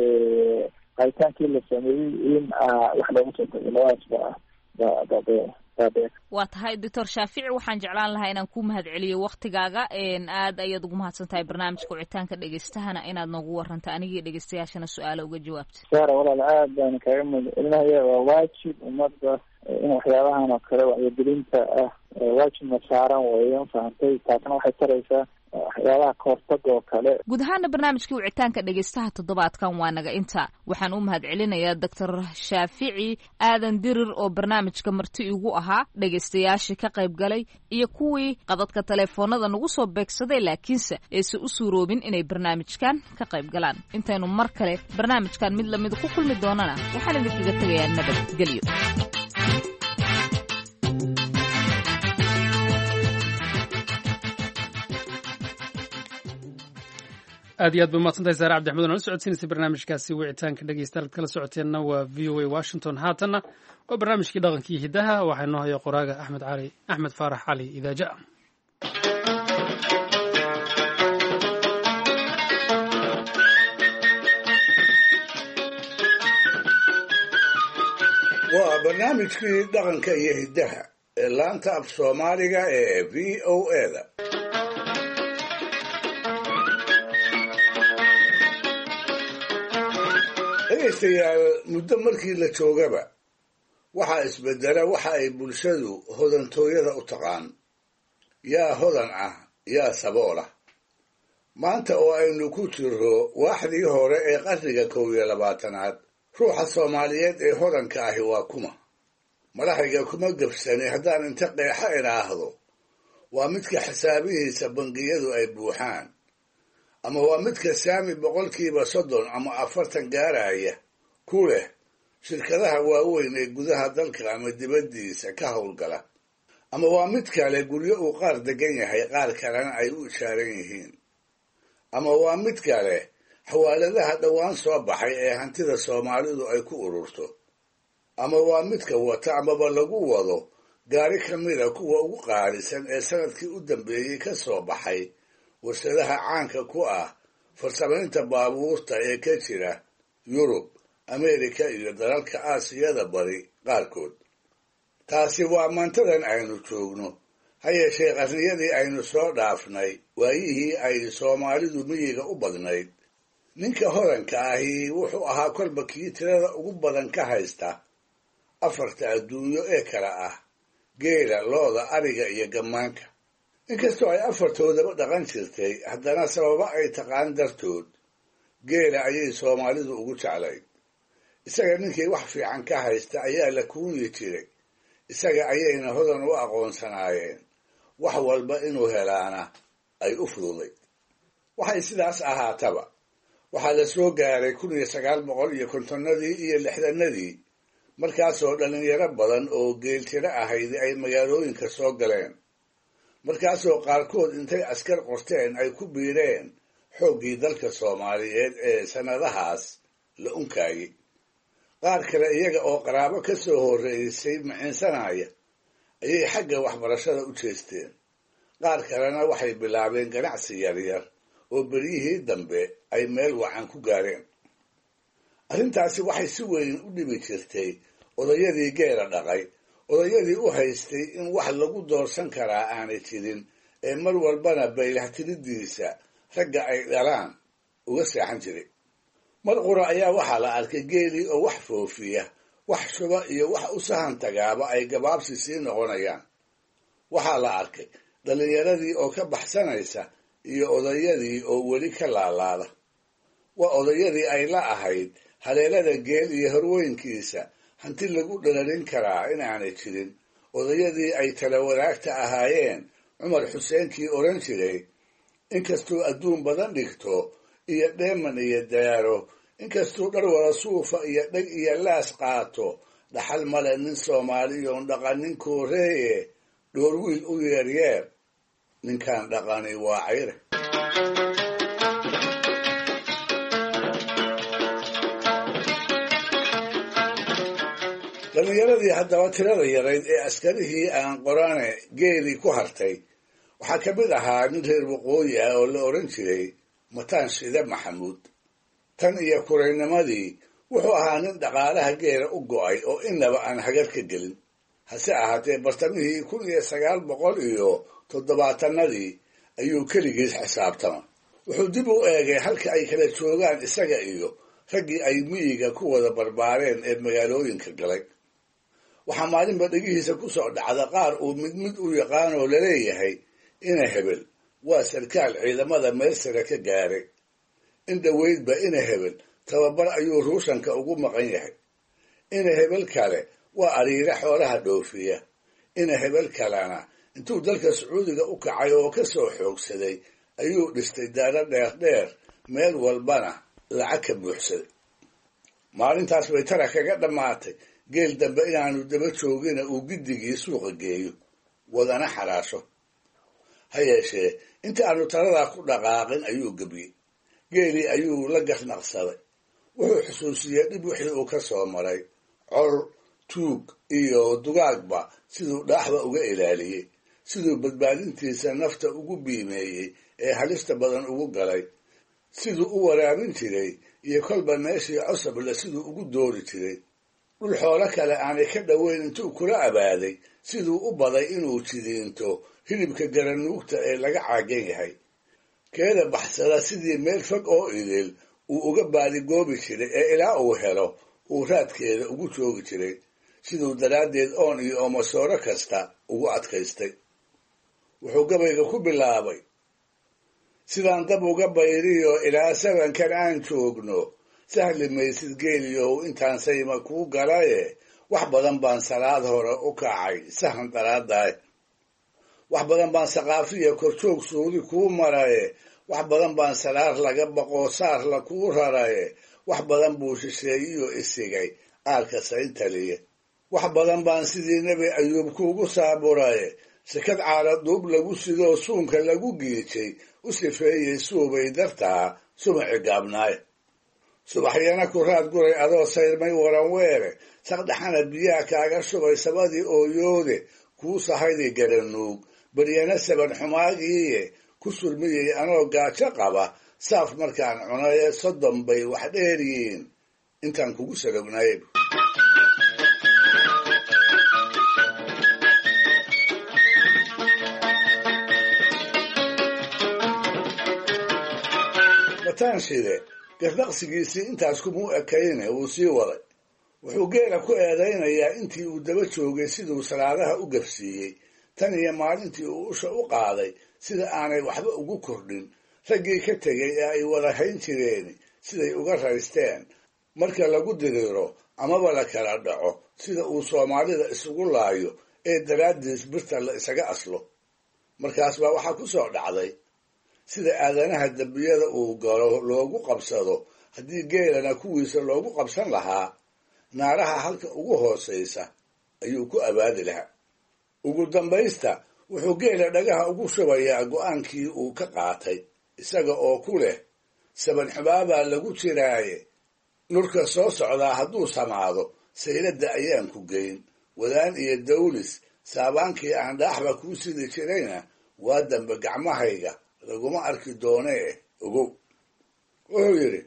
qalitaankii la sameeyey in wax loogu soo tago labadaas waa tahay doctor shaafici waxaan jeclaan lahaa inaan ku mahadceliyo waktigaaga aad ayaad ugu mahadsan tahay barnaamijka wicitaanka dhegeystahana inaad noogu waranta anigii dhegeystayaashana su-aalo uga jawaabta saara walaal aad baan kaaga mahadcelinaya waa waajib ummadda in waxyaabahan oo kale wacyigelinta ah waajibna saaran weeyo fahantay taasna waxay taraysaa waxyaabaha kahortaga oo kale guud ahaana barnaamijkii wicitaanka dhegeystaha toddobaadkan waa naga inta waxaan u mahadcelinayaa doctor shaafici aadan dirir oo barnaamijka marti igu ahaa dhegeystayaashii ka qayb galay iyo kuwii qadadka teleefoonada nagu soo beegsaday laakiinse aysan u suuroobin inay barnaamijkan ka qayb galaan intaynu mar kale barnaamijkan mid lamida ku kulmi doonana waxaan idinkaga tegayaa nabadgelyo aad iyo aad ba umahadsantahay saare cabdixmed oo nala socodsiinaysay barnaamijkaasi wicitaanka dhegeystayaal ad kala socoteenna waa v o a washington haatanna waa barnaamijkii dhaqankii hidaha waxaa inoo haya qoraaga axmed faarax cali idaaja waa barnaamijkii dhaqanka iyo hidaha ee laanta af soomaaliga ee v o a-da dhegaystayaal muddo markii la joogaba waxaa isbedela waxa ay bulshadu hodantooyada u taqaan yaa hodan ah yaa sabool ah maanta oo aynu ku jirro waaxdii hore ee qarniga 21aad ruuxa soomaaliyeed ee hodanka ahi waa kuma madaxayga kuma gebsani haddaan inta qeexa idhaahdo waa midka xisaabihiisa bangiyadu ay buuxaan ama waa midka saami 30% ama 40 gaaraya ku leh shirkadaha waaweyn ee gudaha dalka ama dibaddiisa ka howlgala ama waa mid kale guryo uu qaar degan yahay qaar kalena ay u ishaaran yihiin ama waa mid kale xawaaladaha dhowaan soo baxay ee hantida soomaalidu ay ku ururto ama waa midka wata amaba lagu wado gaari ka mida kuwa ugu qaalisan ee sanadkii u dambeeyey ka soo baxay warshadaha caanka ku ah farsamaynta baabuurta ee ka jira yurub ameerika iyo dalalka aasiyada bari qaarkood taasi waa maantadan aynu joogno ha yeeshee qarniyadii aynu soo dhaafnay waayihii ay soomaalidu miyiga u badnayd ninka hodanka ahi wuxuu ahaa kolba kii tirada ugu badan ka haysta 4 adduunyo ee kala ah geela looda ariga iyo gammaanka inkastoo ay 4toodaba dhaqan jirtay haddana sababa ay taqaan dartood geela ayay soomaalidu ugu jeclayd isaga ninkii wax fiican ka haysta ayaa la kuunyi jiray isaga ayayna hodan u aqoonsanaayeen wax walba inuu helaana ay u fududayd waxay sidaas ahaataba waxaa la soo gaaray 1950nadii iyo 60nadii markaasoo dhalinyaro badan oo geeltiro ahayd ay magaalooyinka soo galeen markaasoo qaarkood intay askar qorteen ay ku biireen xooggii dalka soomaaliyeed ee sannadahaas la unkaayey qaar kale iyaga oo qaraabo ka soo horreysay maciinsanaya ayay xagga waxbarashada u jeesteen qaar kalena waxay bilaabeen ganacsi yaryar oo beryihii dambe ay meel wacan ku gaareen arrintaasi waxay si weyn u dhibi jirtay odayadii geela dhaqay odayadii u haystay in wax lagu doorsan karaa aanay jirin ee mar walbana baylahtiriddiisa ragga ay dhalaan uga seexan jiray mar qura ayaa waxaa la arkay geelii oo wax foofiya wax shuba iyo wax u sahan tagaaba ay gabaabsi sii noqonayaan waxaa la arkay dhallinyaradii oo ka baxsanaysa iyo odayadii oo weli ka laalaada waa odayadii ay la ahayd haleelada geel iyo horweynkiisa hanti lagu dhalarin karaa inaanay jirin odayadii ay tala wadaagta ahaayeen cumar xuseenkii odhan jiray inkastuu adduun badan dhigto iyo dheeman iyo daaro inkastuu dhar wada suufa iyo dheg iyo laas qaato dhaxal male nin soomaaliyoon dhaqanin kooreeye dhoor wiil u yeeryeer ninkaan dhaqani waa cayre dhallinyaradii haddaba tirada yarayd ee askarihii aan qorane geelii ku hartay waxaa ka mid ahaa nin reer waqooyi ah oo la odhan jiray mataan shide maxamuud tan iyo kuraynimadii wuxuu ahaa nin dhaqaalaha geela u go'ay oo innaba aan hagar ka gelin hase ahaatee bartamihii 1970 ayuu keligiis xisaabtama. wuxuu dib u eegay halka ay kala joogaan isaga iyo raggii ay miyiga ku wada barbaareen ee magaalooyinka galay. waxaa maalinba dhegihiisa ku soo dhacda qaar uu mid mid u yaqaanoo laleeyahay ina hebel waa sarkaal ciidamada meel sare ka gaaray. in dhoweydba ina hebel tababar ayuu ruushanka ugu maqan yahay. ina hebel kale waa ariira xoolaha dhoofiya. ina hebel kalena intuu dalka sacuudiga u kacay oo ka soo xoogsaday ayuu dhistay daaro dheerdheer meel walbana lacag ka buuxsaday. maalintaas bay tara kaga dhammaatay geel dambe inaanu daba joogina uu giddigii suuqa geeyo wadana xaraasho. ha yeeshee inta aanu taladaa ku dhaqaaqin ayuu gebiyey. geelii ayuu la garnaqsaday. wuxuu xusuusiyey dhib wixii uu ka soo maray, col, tuug iyo dugaagba siduu dhaaxba uga ilaaliyey, siduu badbaadintiisa nafta ugu biimeeyey ee halista badan ugu galay, siduu u waraabin jiray iyo kolba meeshii cosable siduu ugu doori jiray. dhul xoolo kale aanay ka dhoweyn intuu kula abaaday siduu u baday inuu jidiinto hilibka garanuugta ee laga caagan yahay. keeda baxsada sidii meel fog oo idil uu uga baadigoobi jiray ee ilaa uu helo uu raadkeeda ugu joogi jiray, siduu daraaddeed oon iyo oomasooro kasta ugu adkaystay. wuxuu gabayga ku bilaabay: sidaan dab uga bayriyo ilaa sabankan aan joogno, sahli maysid geeliyow intaan sayma kuu galaye, wax badan baan salaad hore u kacay sahan daraadaay. wax badan baan saqaafiya korjoog suudi kuu maraye, wax badan baan salaar laga baqoo saarla kuu raraye, wax badan buu shisheeyiyo isigay aalka sayntaliye. wax badan baan sidii nebi ayuub kuugu saaburaye, sakad caala duub lagu sidoo suunka lagu giijay u sifeeyey suubay dartaa sumaci gaabnaay. subaxyana ku raad guray adoo sayrmay waran weere, saqdhaxana biyaha kaaga shubay sabadii ooyoode, kuu sahayday garanuug baryana saban xumaagiiye, ku sulmiyey anoo gaajo qaba saaf markaan cunaye, 30 bay wax dheeryihiin intaan kugu salognaye. mataanshide gardaqsigiisii intaas kumuu ekayne wuu sii waday. wuxuu geela ku eedaynayaa intii uu daba joogay siduu salaadaha u gafsiiyey, tan iyo maalintii uu usha u qaaday sida aanay waxba ugu kordhin. raggii ka tegay ee ay wada hayn jireen siday uga raysteen marka lagu diriro amaba la kala dhaco, sida uu soomaalida isugu laayo ee daraaddiis birta la isaga aslo. markaas baa waxaa ku soo dhacday sida aadanaha dembiyada uu galo loogu qabsado haddii geelana kuwiisa loogu qabsan lahaa, naaraha halka ugu hoosaysa ayuu ku abaadi lahaa. ugu dambaysta wuxuu geela dhagaha ugu shubayaa go'aankii uu ka qaatay, isaga oo ku leh saban xubaabaa lagu jiraaye, nurka soo socdaa hadduu samaado sayladda ayaan ku geyn, wadaan iyo dawlis saabaankii aan dhaaxba kuu sidi jirayna waa dambe gacmahayga laguma arki doonee ogow. wuxuu yidhi: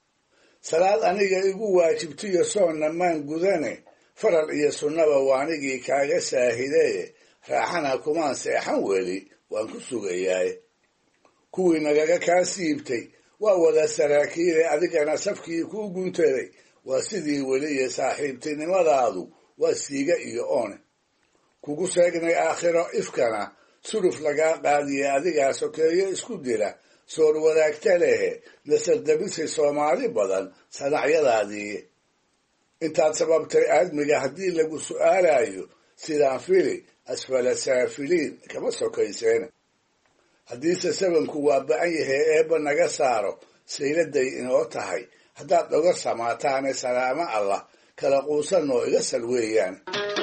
salaad aniga igu waajibtiyo soonna maan gudane, faral iyo sunnaba waanigii kaaga saahidee, raaxana kumaan seexan weli waan ku sugayaaye. kuwii nagaga kaa siibtay waa wada saraakiile, adigana safkii kuu guntaday waa sidii weliye, saaxiibtinimadaadu waa siiga iyo oone. kugu sheegnay aakhiro ifkana suruf lagaa qaadiye, adigaa sokeeyo isku dila soor wadaagta lehe, nasardabisay soomaali badan sanacyadaadii. intaad sababtay aadmiga haddii lagu su'aalayo, sidaan fili asfala saafiliin kama sokayseena. haddiise sabanku waa ba'an yahay eebba naga saaro, sayladay inoo tahay haddaad oga samaataane salaamo allah kala quusanoo iga sal weeyaan.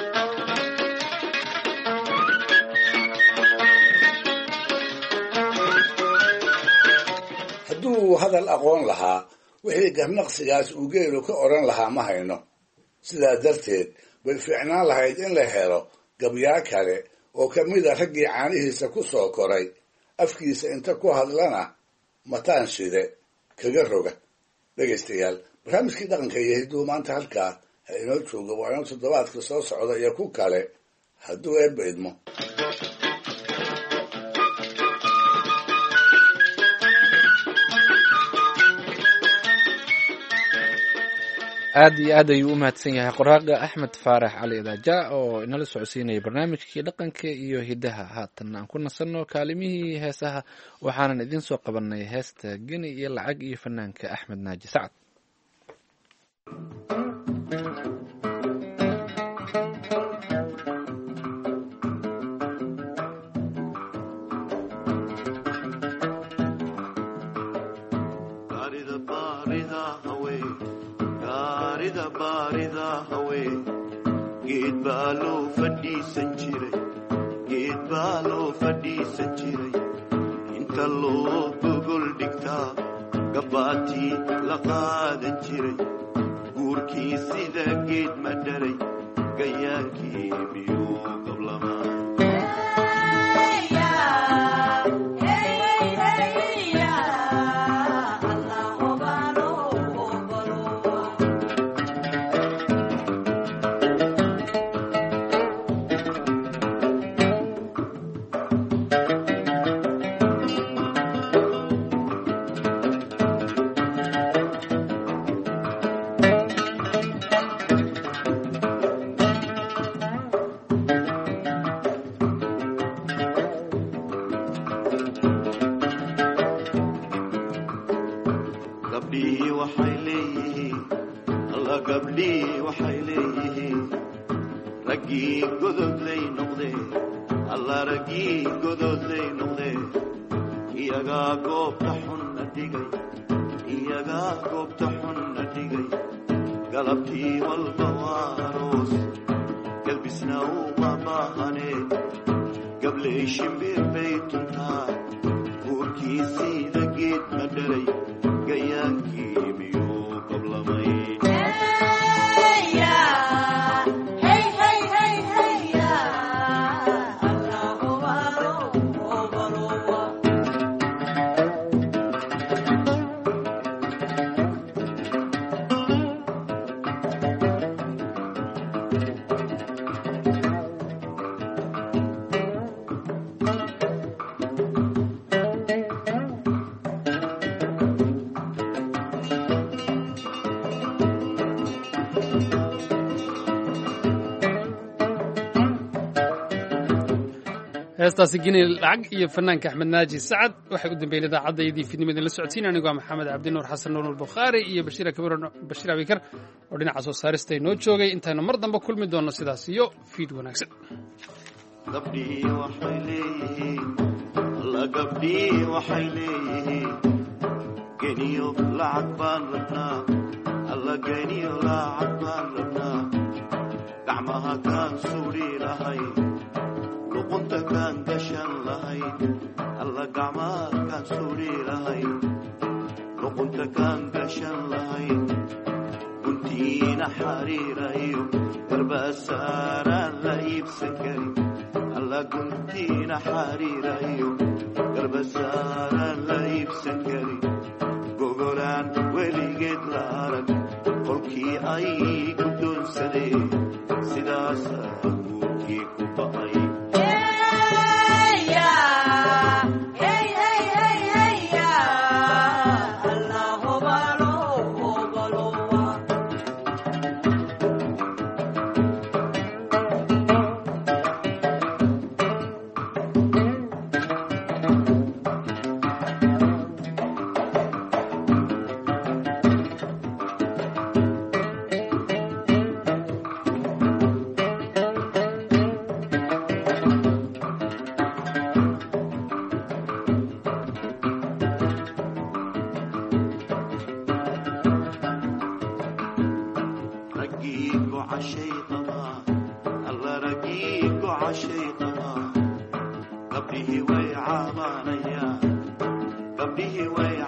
hadduu hadal aqoon lahaa wixii garnaqsigaas uu geelu ka odhan lahaa ma hayno. sidaa darteed bay fiicnaan lahayd in la helo gabyaa kale oo ka mida raggii caanihiisa ku soo koray, afkiisa inta ku hadlana mataanshide kaga roga. dhegaystayaal, barnaamijkii dhaqanka iyo hidduu maanta halkaa ha inoo jooga. waa inoo toddobaadka soo socda iyo ku kale hadduu eebba idmo. aad iyo aad ayuu u mahadsan yahay qoraaga axmed faarax cali idaaja oo inala socodsiinaya barnaamijkii dhaqanka iyo hidaha. haatan aan ku nasanno kaalimihii heesaha, waxaanan idiin soo qabanay heesta geni iyo lacag iyo fanaanka axmed naaji sacad. geed baa loo fadhiisan jiray inta loo gogol dhigtaa gabbaatii la qaadan jiray guurkii sida geed ma dhalay gayaankii miyuu qablamaa galabtii walba waa aroos galbisna uma baahane gabley shimbir bay tuntaa guurkii sida geed ma dhalay gayaankii miyuu qablamay heestaasi geni lacag iyo fanaanka axmed naaji sacad waxay u dambeeyeen idaacaddaydii fiidnimadan la socodsiin anigoo maxamed cabdinuur xasan nuur albukhaari iyo bashiir abikar oo dhinaca soo saarista inoo joogay intaynu mar dambe kulmi doonno sidaas iyo fiid wanaagsan gabdhii waxay leeyihiin geniyo lacag baan rabnaa alla geniyo lacag baan rabnaa gacmaha kaan suudhi lahay luqunta kaan gashan lahayn alla gacmaha kaan suudhi lahayn luqunta kaan gashan lahayn guntiina xariira iyo garbasaaraan la iibsan karin alla guntiina xariira iyo garbasaaraan la iibsan karin gogolaan weligeed la arag qolkii ay guddoonsadeen sidaasaa guurkii ku ba'ay gabdhihii way